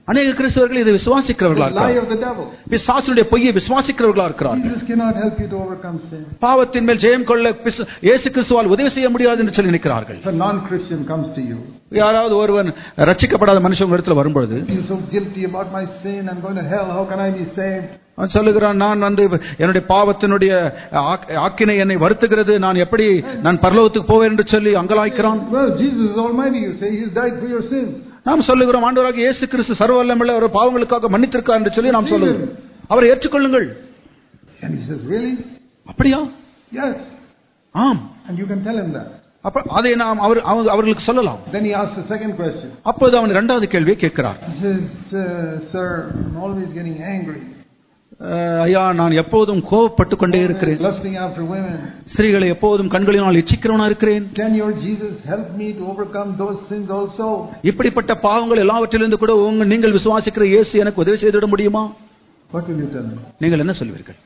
Speaker 2: அநேக கிறிஸ்தவர்கள் இதை விசுவாசிக்கிறவர்களா
Speaker 1: The lie of the devil.
Speaker 2: இருக்கிறார்கள். பிசாசுடைய பொய்யை விசுவாசிக்கிறவர்களா இருக்கிறார்கள்.
Speaker 1: Jesus cannot help you to overcome sin.
Speaker 2: பாவத்தின் மேல் ஜெயம் கொள்ள பிசா- இயேசு கிறிஸ்துவால் உதவி செய்ய முடியாது என்று சொல்லி நினைக்கிறார்கள்.
Speaker 1: If a non-Christian comes to you,
Speaker 2: யாராவது ஒருவன் ரட்சிக்கப்படாத மனுஷன் இடத்துல வரும்பொழுது,
Speaker 1: I feel so guilty about my sin, I'm going to hell, how can I be saved?
Speaker 2: அவன் சொல்லுகிறான், நான் வந்து என்னுடைய பாவத்தினுடைய ஆக்- ஆக்கினை என்னை வருத்துகிறது, நான் எப்படி நான் பரலோகத்துக்கு போவேன் என்று சொல்லி அங்கலாய்க்கிறான்.
Speaker 1: Well, Jesus is almighty, you say, He's died for your sins.
Speaker 2: நாம் சொல்லுகிறோம், ஆண்டவராகிய இயேசு கிறிஸ்து சர்வ வல்லமையுள்ள அவர் பாவங்களுக்காக மன்னித்திருக்கார் என்று சொல்லி நாம் சொல்லுகிறோம். அவரை ஏற்றுக்கொள்ளுங்கள்.
Speaker 1: And he says, really?
Speaker 2: அப்படியா?
Speaker 1: Yes.
Speaker 2: ஆம்.
Speaker 1: And you can tell him that.
Speaker 2: அப்ப அதை நாம் அவர் அவங்க- அவர்களுக்கு சொல்லலாம்.
Speaker 1: Then he asks the second question.
Speaker 2: அப்போது அவன் இரண்டாவது கேள்வியை கேட்கிறார்.
Speaker 1: He says, uh, sir, I'm always getting angry.
Speaker 2: அஹ், ஐயா, நான் எப்போதும் கோபப்பட்டு கொண்டே இருக்கிறேன்.
Speaker 1: Lusting after women.
Speaker 2: ஸ்திரீகளை எப்போதும் கண்களினால் இச்சிக்கிறவனா இருக்கிறேன்.
Speaker 1: Can your Jesus help me to overcome those sins also?
Speaker 2: இப்படிப்பட்ட பாவங்கள் எல்லாவற்றிலிருந்து கூட உங்க நீங்கள் விசுவாசிக்கிற இயேசு எனக்கு உதவி செய்துவிட முடியுமா?
Speaker 1: What will you tell him?
Speaker 2: நீங்கள் என்ன சொல்வீர்கள்?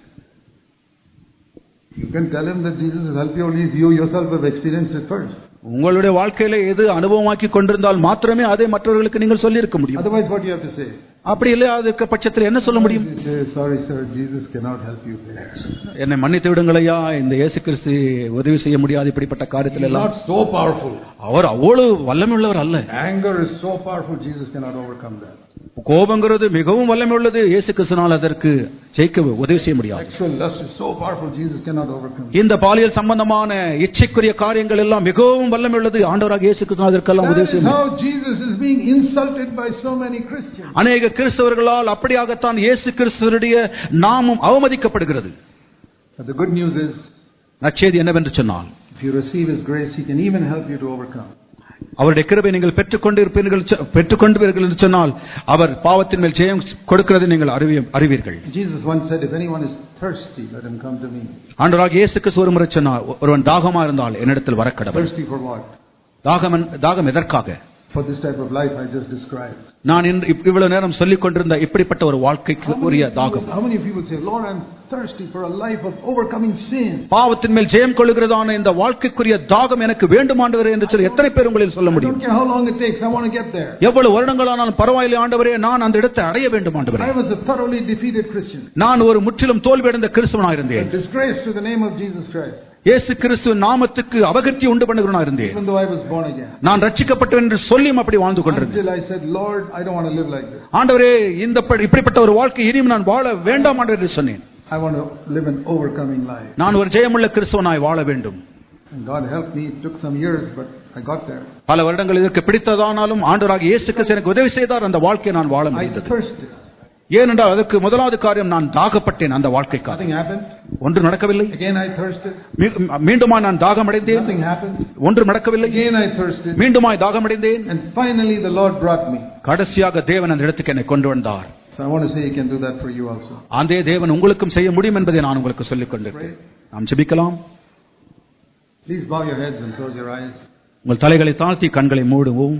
Speaker 1: You can tell him that Jesus will help you only if you yourself have experienced it first.
Speaker 2: உங்களுடைய வாழ்க்கையில எது அனுபவமாக்கி கொண்டிருந்தால் மாத்திரமே அதை மற்றவர்களுக்கு நீங்கள் சொல்லி இருக்க முடியும்.
Speaker 1: Otherwise, what you have to say?
Speaker 2: அப்படி இல்லையா இருக்க பட்சத்தில் என்ன சொல்ல முடியும்?
Speaker 1: You say, sorry sir, Jesus cannot help you here.
Speaker 2: என்னை மன்னித்து விடுங்களையா, இந்த இயேசு கிறிஸ்து உதவி செய்ய முடியாது இப்படிப்பட்ட காரியத்தில்
Speaker 1: He's
Speaker 2: எல்லாம்.
Speaker 1: not so powerful.
Speaker 2: அவர் அவ்வளவு வல்லமையுள்ளவர் அல்ல.
Speaker 1: Anger is so powerful, Jesus cannot overcome that.
Speaker 2: கோபங்கிறது மிகவும் வல்லமை உள்ளது, இயேசு கிறிஸ்துனால் அதற்கு ஜெயிக்க உதவி செய்ய முடியாது.
Speaker 1: Sexual lust is so powerful, Jesus cannot overcome it.
Speaker 2: இந்த பாலியல் சம்பந்தமான இச்சைக்குரிய காரியங்கள் எல்லாம் மிகவும் வல்லமை உள்ளது, ஆண்டவராகிய இயேசு கிறிஸ்து அதற்கெல்லாம் உதவி
Speaker 1: That
Speaker 2: செய்ய
Speaker 1: is
Speaker 2: முடியாது.
Speaker 1: how Jesus is being insulted by so many Christians.
Speaker 2: அநேக கிறிஸ்தவர்களால் அப்படியாகத்தான் இயேசு கிறிஸ்துவுடைய நாமம் அவமதிக்கப்படுகிறது.
Speaker 1: But the good news is,
Speaker 2: நற்செய்தி என்னவென்று சொன்னால்,
Speaker 1: if you receive His grace, He can even help you to overcome.
Speaker 2: அவருடைய கிருபை நீங்கள் பெற்றுக்கொண்டிருப்பீர்கள் பெற்றுக்கொண்டிருப்பீர்கள் என்று சொன்னால் அவர் பாவத்தின் மேல் ஜெயம் கொடுக்கிறது நீங்கள் அறிவி- அறிவீர்கள்.
Speaker 1: Jesus once said, if anyone is thirsty, let him come to me.
Speaker 2: ஆண்டவராகிய இயேசு கிறிஸ்து ஒரு முறை சொன்னார், ஒருவன் தாகமா இருந்தால் என்னிடத்தில் வரக்கடவன்.
Speaker 1: Thirsty for what?
Speaker 2: தாகம் தாகம் எதற்காக?
Speaker 1: For this type of life I just described.
Speaker 2: நான் இன்று இப்- இவ்வளவு நேரம் சொல்லிக் கொண்டிருந்த இப்படிப்பட்ட ஒரு வாழ்க்கைக்கு உரிய தாகம்.
Speaker 1: How many people say, Lord, I'm thirsty for a life of overcoming sin?
Speaker 2: பாவத்தின் மேல் ஜெயம் கொள்ளுகிறதான இந்த வாழ்க்கைக்குரிய தாகம் எனக்கு வேண்டும் ஆண்டவரே என்று சொல்லி எத்தனை பேர் உங்களில் சொல்ல
Speaker 1: I
Speaker 2: முடியும்?
Speaker 1: don't care how long it takes, I want to get there.
Speaker 2: எவ்வளவு வருடங்களானாலும் பரவாயில்லை ஆண்டவரே, நான் அந்த இடத்தை அடைய வேண்டும் ஆண்டவரே.
Speaker 1: I was a thoroughly defeated Christian.
Speaker 2: நான் ஒரு முற்றிலும் தோல்வியடைந்த கிறிஸ்துவனாக இருந்தேன்.
Speaker 1: A disgrace to the name of Jesus Christ.
Speaker 2: இயேசு கிறிஸ்து நாமத்துக்கு அபகர்த்தி உண்டு பண்ணுகிறவனா இருந்தேன்.
Speaker 1: Even though I was born again.
Speaker 2: நான் ரட்சிக்கப்பட்டேன் என்று சொல்லியும் அப்படி வாழ்ந்து கொண்டிருந்தேன்.
Speaker 1: Until I said, Lord, I don't want to live like this.
Speaker 2: ஆண்டவரே, இந்த ப- இப்படிப்பட்ட ஒரு வாழ்க்கை இனியும் நான் வாழ வேண்டாம் ஆண்டவரே என்று சொன்னேன்.
Speaker 1: I want to live an overcoming life.
Speaker 2: நான் ஒரு ஜெயமுள்ள கிறிஸ்துவனாய் வாழ வேண்டும்.
Speaker 1: And God helped me. It took some years, but I got there.
Speaker 2: பல வருடங்கள் இதற்கு பிடித்ததானாலும் ஆண்டவராகிய இயேசு கிறிஸ்து எனக்கு உதவி செய்தார், அந்த வாழ்க்கையை நான் வாழ
Speaker 1: I
Speaker 2: முடிந்தது.
Speaker 1: thirsted.
Speaker 2: ஏனென்றால் அதற்கு முதலாவது காரியம், நான் தாகப்பட்டேன் அந்த வாழ்க்கைக்காக.
Speaker 1: Nothing happened.
Speaker 2: ஒன்று நடக்கவில்லை.
Speaker 1: Again I thirsted.
Speaker 2: மீ- மீண்டுமா நான் தாகமடைந்தேன்.
Speaker 1: Nothing happened.
Speaker 2: ஒன்று நடக்கவில்லை.
Speaker 1: Again I thirsted.
Speaker 2: மீண்டுமாய் தாகமடைந்தேன்.
Speaker 1: And finally the Lord brought me.
Speaker 2: கடைசியாக தேவன் அந்த இடத்துக்கு என்னை கொண்டு வந்தார்.
Speaker 1: So I want to say He can do that for you also.
Speaker 2: அந்த தேவன் உங்களுக்கும் செய்ய முடியும் என்பதை நான் உங்களுக்கு சொல்லிக் கொண்டிருக்கிறேன். நாம் ஜெபிக்கலாம்.
Speaker 1: Please bow your heads and close your eyes.
Speaker 2: உங்கள் தலைகளை தாழ்த்தி கண்களை மூடுவோம்.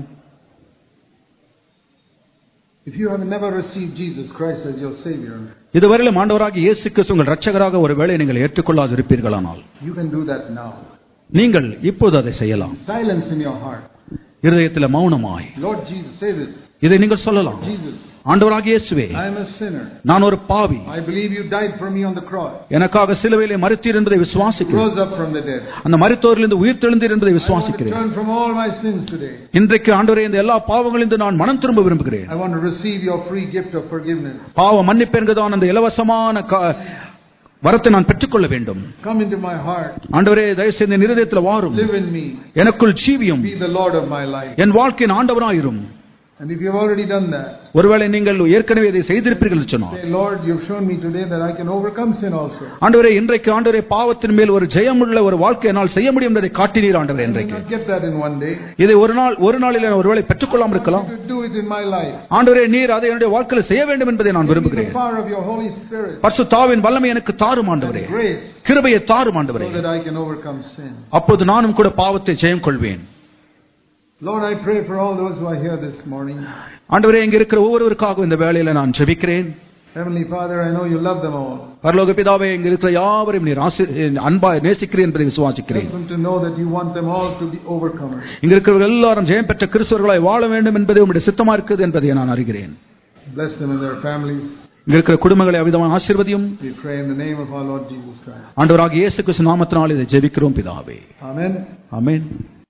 Speaker 1: If you have never received Jesus Christ as your Savior,
Speaker 2: இதுவரையிலும் ஆண்டவராகிய இயேசு கிறிஸ்து உங்கள் இரட்சகராக ஒருவேளை நீங்கள் ஏற்றுக்கொள்ளாது இருப்பீர்களானால்
Speaker 1: you can do that now.
Speaker 2: நீங்கள் இப்போது அதை செய்யலாம்.
Speaker 1: Silence in your heart.
Speaker 2: இருதயத்தில் மௌனமாய்
Speaker 1: Lord Jesus, say this.
Speaker 2: இதை நீங்கள் சொல்லலாம்.
Speaker 1: Jesus,
Speaker 2: ஆண்டவராகிய இயேசுவே,
Speaker 1: I am a sinner.
Speaker 2: நான் ஒரு பாவி.
Speaker 1: I believe you died for me on the cross.
Speaker 2: எனக்காக சிலுவையிலே மரித்தீர் என்பதை விசுவாசிக்கிறேன்.
Speaker 1: Rose up from the dead.
Speaker 2: அந்த மரித்தோரிலிருந்து உயிர் தெழுந்தீர் என்பதை
Speaker 1: I want to
Speaker 2: விசுவாசிக்கிறேன்.
Speaker 1: turn from all my sins today.
Speaker 2: இன்றைக்கு ஆண்டவரே, இந்த எல்லா பாவங்களிலிருந்து நான் மனம் திரும்ப விரும்புகிறேன்.
Speaker 1: I want to receive your free gift of forgiveness.
Speaker 2: பாவ மன்னிப்பு என்கிறதான அந்த இலவசமான க- வரத்தை நான் பெற்றுக்கொள்ள வேண்டும்.
Speaker 1: Come into my heart.
Speaker 2: ஆண்டவரே, தயவு செய்து என் இருதயத்தில் வாரும்.
Speaker 1: Live in me.
Speaker 2: எனக்குள் ஜீவியம்.
Speaker 1: Be the Lord of my life.
Speaker 2: என் வாழ்க்கையின் ஆண்டவராயிரும்.
Speaker 1: And if you have already done that,
Speaker 2: ஒருவேளை நீங்கள் ஏற்கனவே இதை செய்திருப்பீர்கள் என்று சொன்னார்,
Speaker 1: say, Lord, you've shown me today that I can overcome sin also.
Speaker 2: ஆண்டவரே, இன்றைக்கு ஆண்டவரே, பாவத்தின் மேல் ஒரு ஜெயமுள்ள ஒரு வாழ்க்கை என்னால் செய்ய முடியும் என்பதை காட்டினீர் ஆண்டவரே.
Speaker 1: I will
Speaker 2: இன்றைக்கு
Speaker 1: not get that in one day.
Speaker 2: இதை ஒரு நாள் ஒரு நாளில் நான் ஒருவேளை பெற்றுக்கொள்ளாமல் இருக்கலாம்.
Speaker 1: To do it in my life.
Speaker 2: ஆண்டவரே, நீர் அதை என்னுடைய வாழ்க்கையில் செய்ய வேண்டும் என்பதை நான்
Speaker 1: Give me
Speaker 2: விரும்புகிறேன்.
Speaker 1: the power of your Holy Spirit.
Speaker 2: பரிசுத்தாவின் வல்லமை எனக்கு தாரும் ஆண்டவரே.
Speaker 1: And grace.
Speaker 2: கிருபையை தாரும் ஆண்டவரே.
Speaker 1: So that I can overcome sin.
Speaker 2: அப்போது நானும் கூட பாவத்தை ஜெயம் கொள்வேன்.
Speaker 1: Lord, I pray for all those who are here this morning.
Speaker 2: ஆண்டவரே, இங்க இருக்கிற ஒவ்வொருவருக்காக இந்த வேளையில நான் ஜெபிக்கிறேன்.
Speaker 1: Heavenly Father, I know you love them all.
Speaker 2: பரலோக பிதாவே, இங்க இருக்கிற யாவரையும் நீர் ஆசி- அன்பாய் நேசிக்கிறேன் என்பதை விசுவாசிக்கிறேன்.
Speaker 1: Help them to know that you want them all to be overcomers.
Speaker 2: இங்க இருக்கிறவர்கள் எல்லாரும் ஜெயம் பெற்ற கிறிஸ்தவர்களாய் வாழ வேண்டும் என்பதை உம்முடைய சித்தமா இருக்குது என்பதை நான் அறிகிறேன்.
Speaker 1: Bless them and their families.
Speaker 2: இங்க இருக்கிற குடும்பங்களை அவிதமாக ஆசீர்வதியும்.
Speaker 1: We pray in the name of our Lord Jesus Christ.
Speaker 2: ஆண்டவராகிய இயேசு கிறிஸ்து நாமத்தினாலே இதை ஜெபிக்கிறோம் பிதாவே.
Speaker 1: Amen.
Speaker 2: ஆமென்.